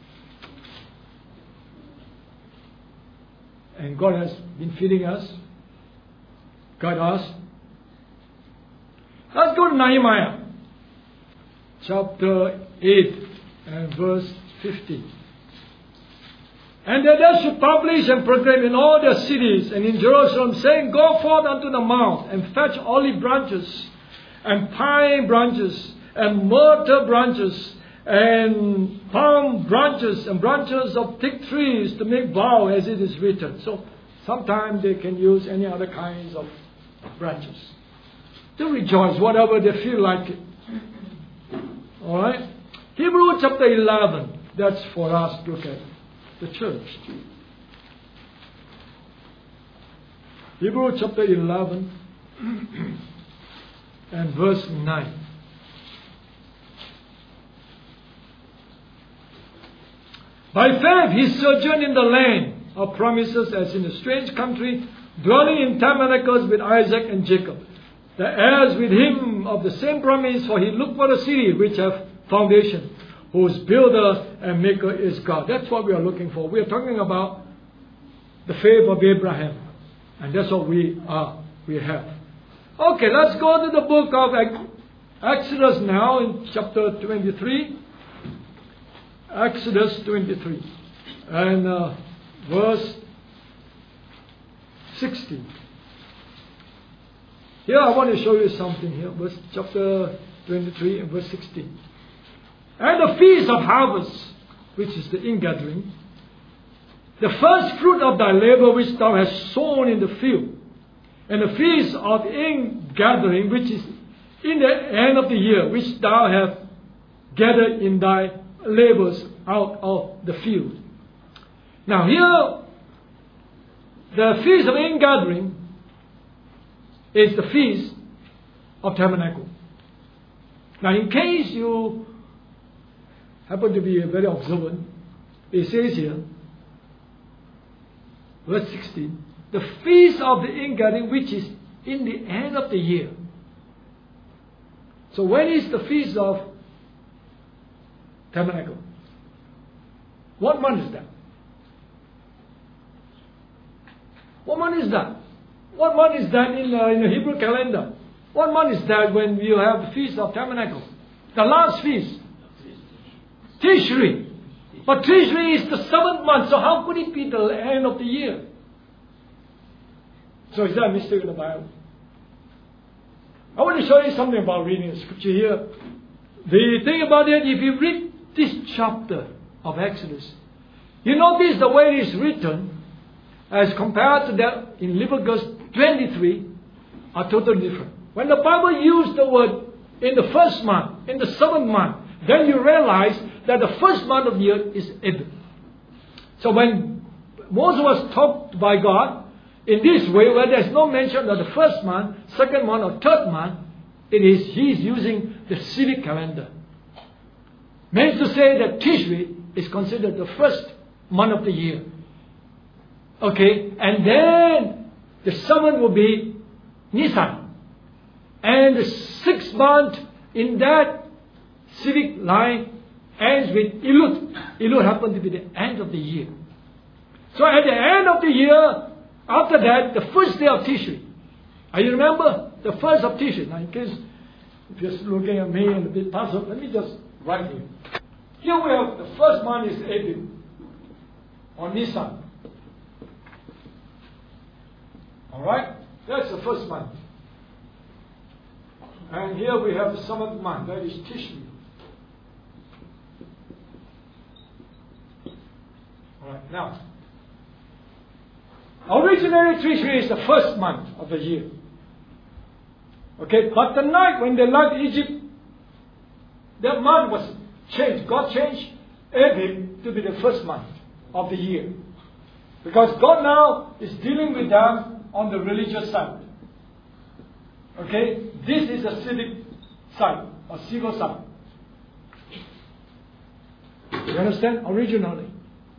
And God has been feeding us. Guide us. Let's go to Nehemiah. Chapter eight and verse fifteen. And that they should publish and proclaim in all their cities and in Jerusalem, saying, Go forth unto the mount, and fetch olive branches, and pine branches, and myrtle branches, and palm branches, and branches of thick trees to make vow, as it is written. So sometimes they can use any other kinds of branches. They rejoice, whatever they feel like it. Alright? Hebrews chapter eleven. That's for us to look at. The church. Hebrews chapter eleven and verse nine. By faith he sojourned in the land of promises as in a strange country, dwelling in tabernacles with Isaac and Jacob, the heirs with him of the same promise, for he looked for a city which hath foundation, whose builder and maker is God. That's what we are looking for. We are talking about the faith of Abraham. And that's what we are. We have. Okay, let's go to the book of Exodus now in chapter twenty-three. Exodus twenty-three. And uh, verse sixteen. Here I want to show you something here. Verse chapter twenty-three and verse sixteen. And the feast of harvest, which is the ingathering, the first fruit of thy labor which thou hast sown in the field, and the feast of ingathering, which is in the end of the year, which thou hast gathered in thy labors out of the field. Now here, the feast of ingathering is the feast of tabernacle. Now in case you happen to be very observant, it says here, verse sixteen, the feast of the ingathering, which is in the end of the year. So when is the feast of tabernacle? What month is that? What month is that? What month is that in, uh, in the Hebrew calendar? What month is that when you have the feast of tabernacle? The last feast. Tishri. But Tishri is the seventh month, so how could it be the end of the year? So is that a mistake in the Bible? I want to show you something about reading the scripture here. The thing about it, if you read this chapter of Exodus, you notice the way it is written as compared to that in Leviticus twenty-three are totally different. When the Bible used the word in the first month, in the seventh month, then you realize that the first month of the year is Abib. So when Moses was taught by God in this way, where there is no mention of the first month, second month, or third month, it is he is using the civic calendar. Means to say that Tishri is considered the first month of the year. Okay, and then the seventh will be Nisan, and the sixth month in that civic line ends with Elul. Elul happened to be the end of the year. So at the end of the year, after that, the first day of Tishri. I remember the first of Tishri. Now in case if you're looking at me and a bit puzzled, let me just write here. Here we have the first month is Abib, or Nisan. Alright? That's the first month. And here we have the seventh month, that is Tishri. Alright, now, originally Tishri is the first month of the year. Okay, but the night when they left Egypt, that month was changed. God changed Abib to be the first month of the year. Because God now is dealing with them on the religious side. Okay, this is a civic side, a civil side. You understand? Originally.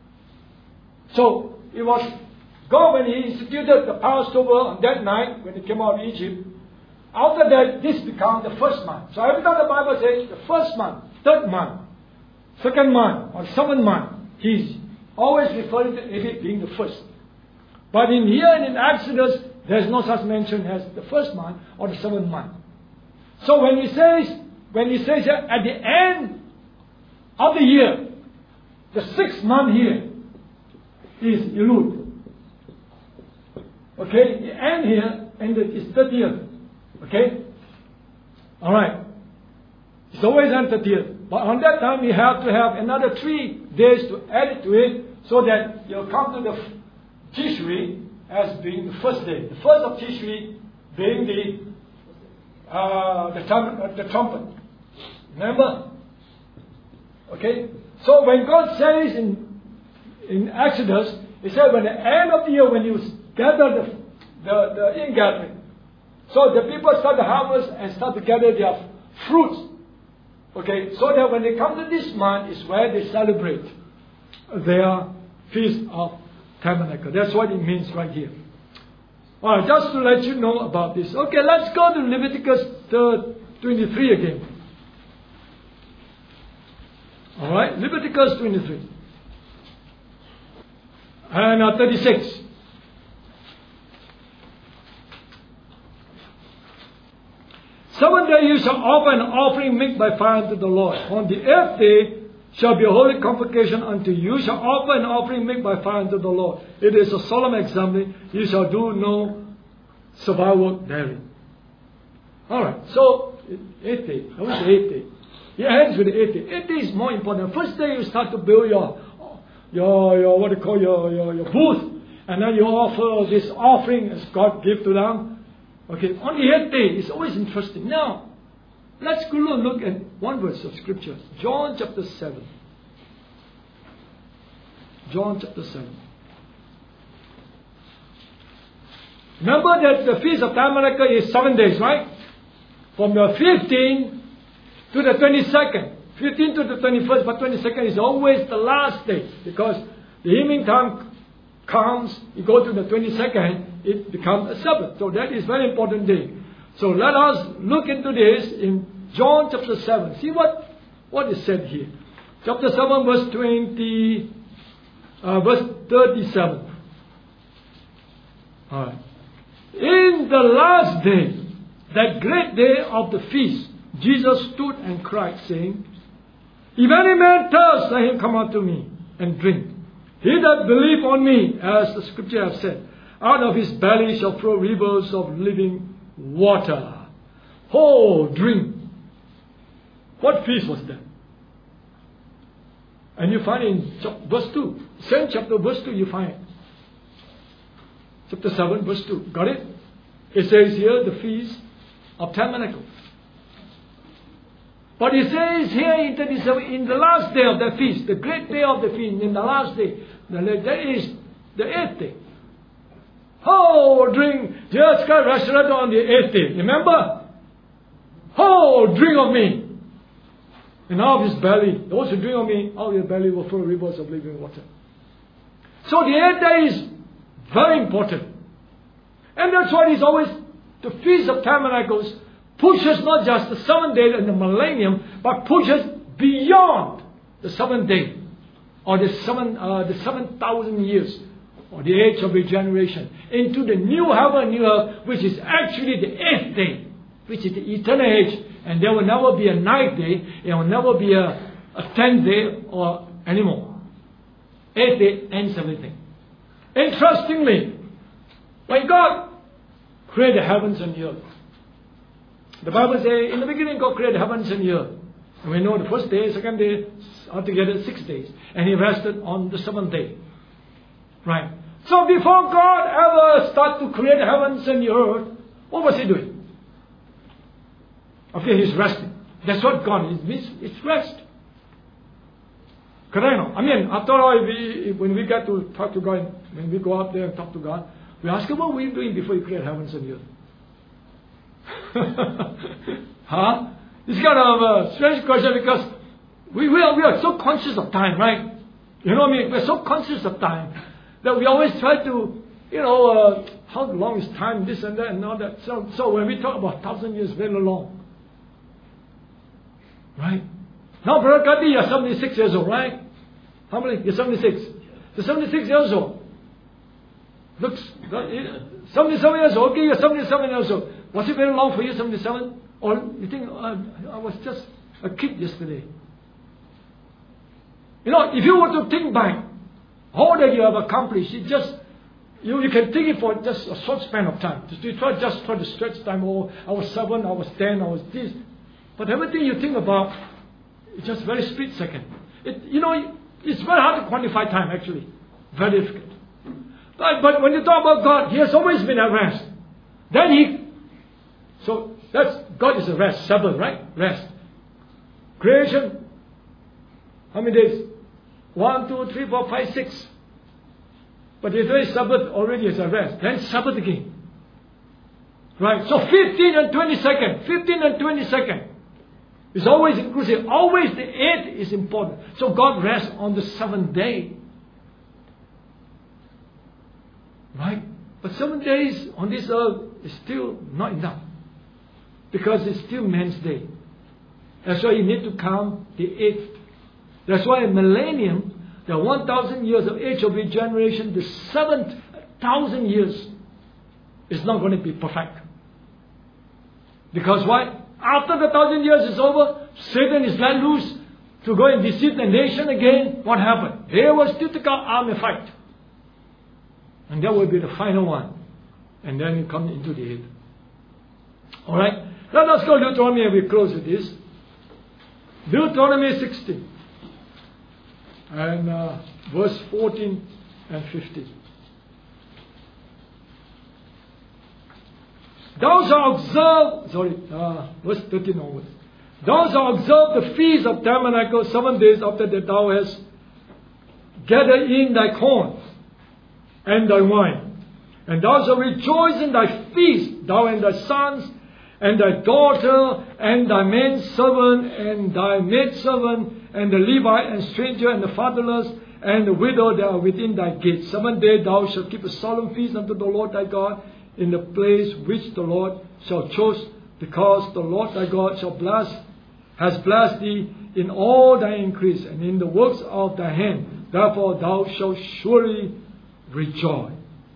So, it was God when He instituted the Passover on that night, when He came out of Egypt. After that, this became the first month. So every time the Bible says the first month, third month, second month, or seventh month, He's always referring to it being the first. But in here and in Exodus, there's no such mention as the first month or the seventh month. So when He says, when He says that at the end of the year, the sixth month here is Elul. Okay, the end here and it's thirtieth. Okay? Alright. It's always on thirtieth. But on that time you have to have another three days to add it to it so that you'll come to the Tishri as being the first day. The first of Tishri being the uh, the, trum- the trumpet. Remember? Okay? So when God says in in Exodus, He said when the end of the year when you gather the the, the ingathering. So the people start to harvest and start to gather their fruits. Okay, so that when they come to this month is where they celebrate their Feast of Tabernacle. That's what it means right here. Alright, just to let you know about this. Okay, let's go to Leviticus twenty-three again. Alright, Leviticus twenty-three. And uh, thirty-six. Seven days you shall offer an offering made by fire unto the Lord. On the eighth day shall be a holy convocation unto you. You shall offer an offering made by fire unto the Lord. It is a solemn assembly. You shall do no servile work therein. Alright, so eighth day. That was the eighth day. It ends with the eighth day. Eighth day is more important. First day you start to build your your your what do you call your, your, your booth. And then you offer this offering as God gave to them. Okay, on the eighth day, it's always interesting. Now, let's go and look at one verse of Scripture. John chapter seven. John chapter seven. Remember that the Feast of Tabernacle is seven days, right? From the fifteenth to the twenty-second. fifteenth to the twenty-first, but twenty-second is always the last day. Because the evening time comes, you go to the twenty-second, it becomes a Sabbath. So that is very important day. So let us look into this in John chapter seven. See what, what is said here. Chapter seven verse twenty, uh, verse thirty-seven. Alright. In the last day, that great day of the feast, Jesus stood and cried, saying, If any man thirst, let him come unto me and drink. He that believe on me, as the Scripture has said, out of his belly shall flow rivers of living water. Oh, drink. What feast was that? And you find it in verse two. Same chapter, verse two, you find it. Chapter seven, verse two. Got it? It says here, the Feast of Tabernacle. But it says here in thirty-seven, in the last day of the feast, the great day of the feast, in the last day, that is the eighth day. Oh, drink. Jesus Christ resurrected on the eighth day. Remember? Oh, drink of me. And out of his belly, those who drink of me, out of your belly will flow rivers of living water. So the eighth day is very important. And that's why it's always the Feast of Tabernacles pushes not just the seventh day and the millennium, but pushes beyond the seventh day, or the seven, uh, the seven thousand years, or the age of regeneration, into the new heaven, new earth, which is actually the eighth day, which is the eternal age, and there will never be a ninth day, there will never be a, a tenth day or anymore. Eighth day ends everything. Interestingly, when God created the heavens and the earth, the Bible says, in the beginning God created heavens and the earth. And we know the first day, second day, altogether six days. And He rested on the seventh day. Right. So before God ever started to create the heavens and the earth, what was He doing? Okay, He's resting. That's what God is. It means it's rest. Correct? I mean, after all, we, when we get to talk to God, when we go out there and talk to God, we ask Him, what were you doing before you created heavens and earth? Huh? It's kind of a strange question because we, we, are, we are so conscious of time, right? You know what I mean? We're so conscious of time that we always try to, you know, uh, how long is time, this and that and all that. So, so when we talk about thousand years, very long. Right? Now, Brother Gandhi, you're seventy-six years old, right? How many? You're seventy-six. You're seventy-six years old. Looks, seventy-seven years old. Okay, you're seventy-seven years old. Was it very long for you, seventy-seven? Or you think, uh, I was just a kid yesterday? You know, if you were to think back, all that you have accomplished, it just, you, you can think it for just a short span of time. Just, you try, just try to stretch time. Oh, I was seven, I was ten, I was this. But everything you think about, it's just very split second. It, you know, it's very hard to quantify time, actually. Very difficult. But, but when you talk about God, He has always been at rest. Then He, so that's, God is a rest, Sabbath, right? Rest. Creation, how many days? One, two, three, four, five, six. But if there is Sabbath already is a rest, then Sabbath again. Right? So fifteen and twenty-second, fifteen and twenty-second. It's always inclusive. Always the eighth is important. So God rests on the seventh day. Right? But seven days on this earth is still not enough. Because it's still man's day. That's why you need to count the eighth. That's why in millennium, the one thousand years of age of regeneration, the seven thousand years is not going to be perfect. Because why? After the thousand years is over, Satan is let loose to go and deceive the nation again. What happened? They will still take out army fight. And that will be the final one. And then you come into the eighth. Alright? Let us go to Deuteronomy and we close with this. Deuteronomy sixteen. And uh, verse fourteen and fifteen. Thou shalt observe, sorry, uh, verse thirteen onwards. Thou shalt observe the feast of tabernacles seven days after that thou hast gathered in thy corn and thy wine. And thou shalt rejoice in thy feast, thou and thy sons, and thy daughter, and thy manservant, and thy maidservant, and the Levite, and stranger, and the fatherless, and the widow that are within thy gates. Seven days thou shalt keep a solemn feast unto the Lord thy God, in the place which the Lord shall choose, because the Lord thy God shall bless, has blessed thee in all thy increase, and in the works of thy hand. Therefore thou shalt surely rejoice.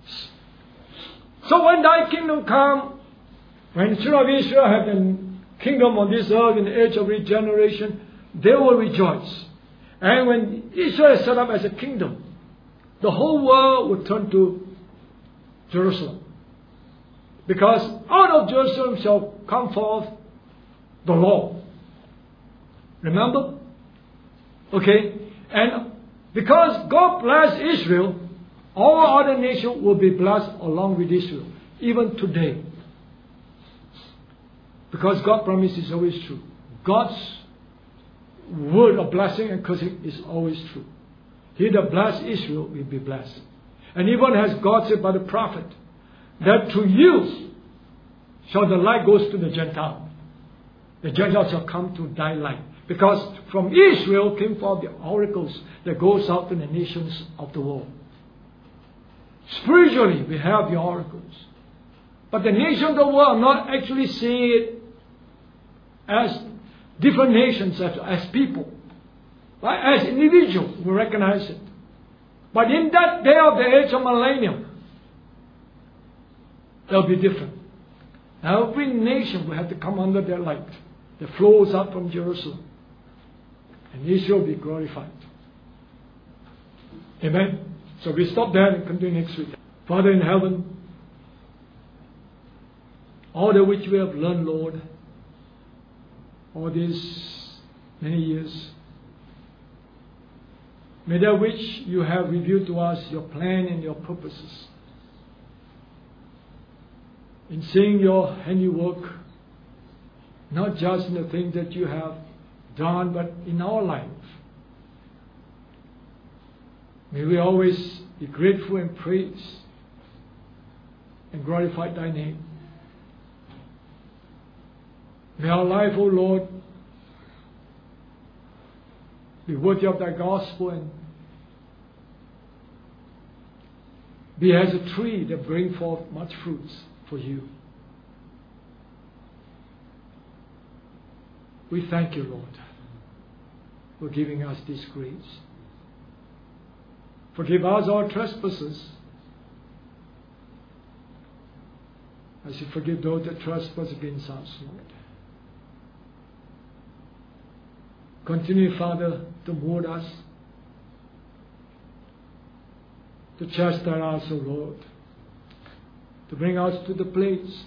So when thy kingdom come, when the children of Israel have the kingdom on this earth in the age of regeneration, they will rejoice. And when Israel is set up as a kingdom, the whole world will turn to Jerusalem. Because out of Jerusalem shall come forth the law. Remember? Okay? And because God blessed Israel, all other nations will be blessed along with Israel. Even today. Because God's promise is always true. God's word of blessing and cursing is always true. He that blessed Israel will be blessed. And even as God said by the prophet, that to you shall the light goes to the Gentile. The Gentiles shall come to thy light. Because from Israel came forth the oracles that goes out to the nations of the world. Spiritually, we have the oracles. But the nations of the world are not actually seeing it as different nations, as, as people. Right? As individuals, we recognize it. But in that day of the age of millennium, it will be different. Every nation will have to come under their light that flows up from Jerusalem. And Israel will be glorified. Amen? So we stop there and continue next week. Father in heaven, all that which we have learned, Lord, all these many years, may that which you have revealed to us, your plan and your purposes, in seeing your handiwork, Not just in the things that you have done, but in our life. May we always be grateful and praise and glorify thy name. May our life, O Lord, be worthy of thy gospel and be as a tree that brings forth much fruits for you. We thank you, Lord, for giving us this grace. Forgive us our trespasses, as you forgive those that trespass against us, Lord. Continue, Father, to mold us, to chastise us, O Lord, to bring us to the place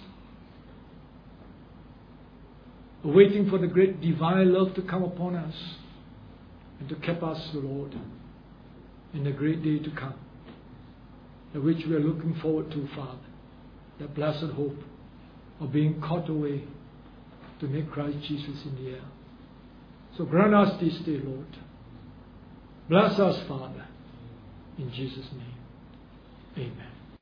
of waiting for the great divine love to come upon us and to keep us, O Lord, in the great day to come, the which we are looking forward to, Father, the blessed hope of being caught away to meet Christ Jesus in the air. So grant us this day, Lord. Bless us, Father, in Jesus' name. Amen.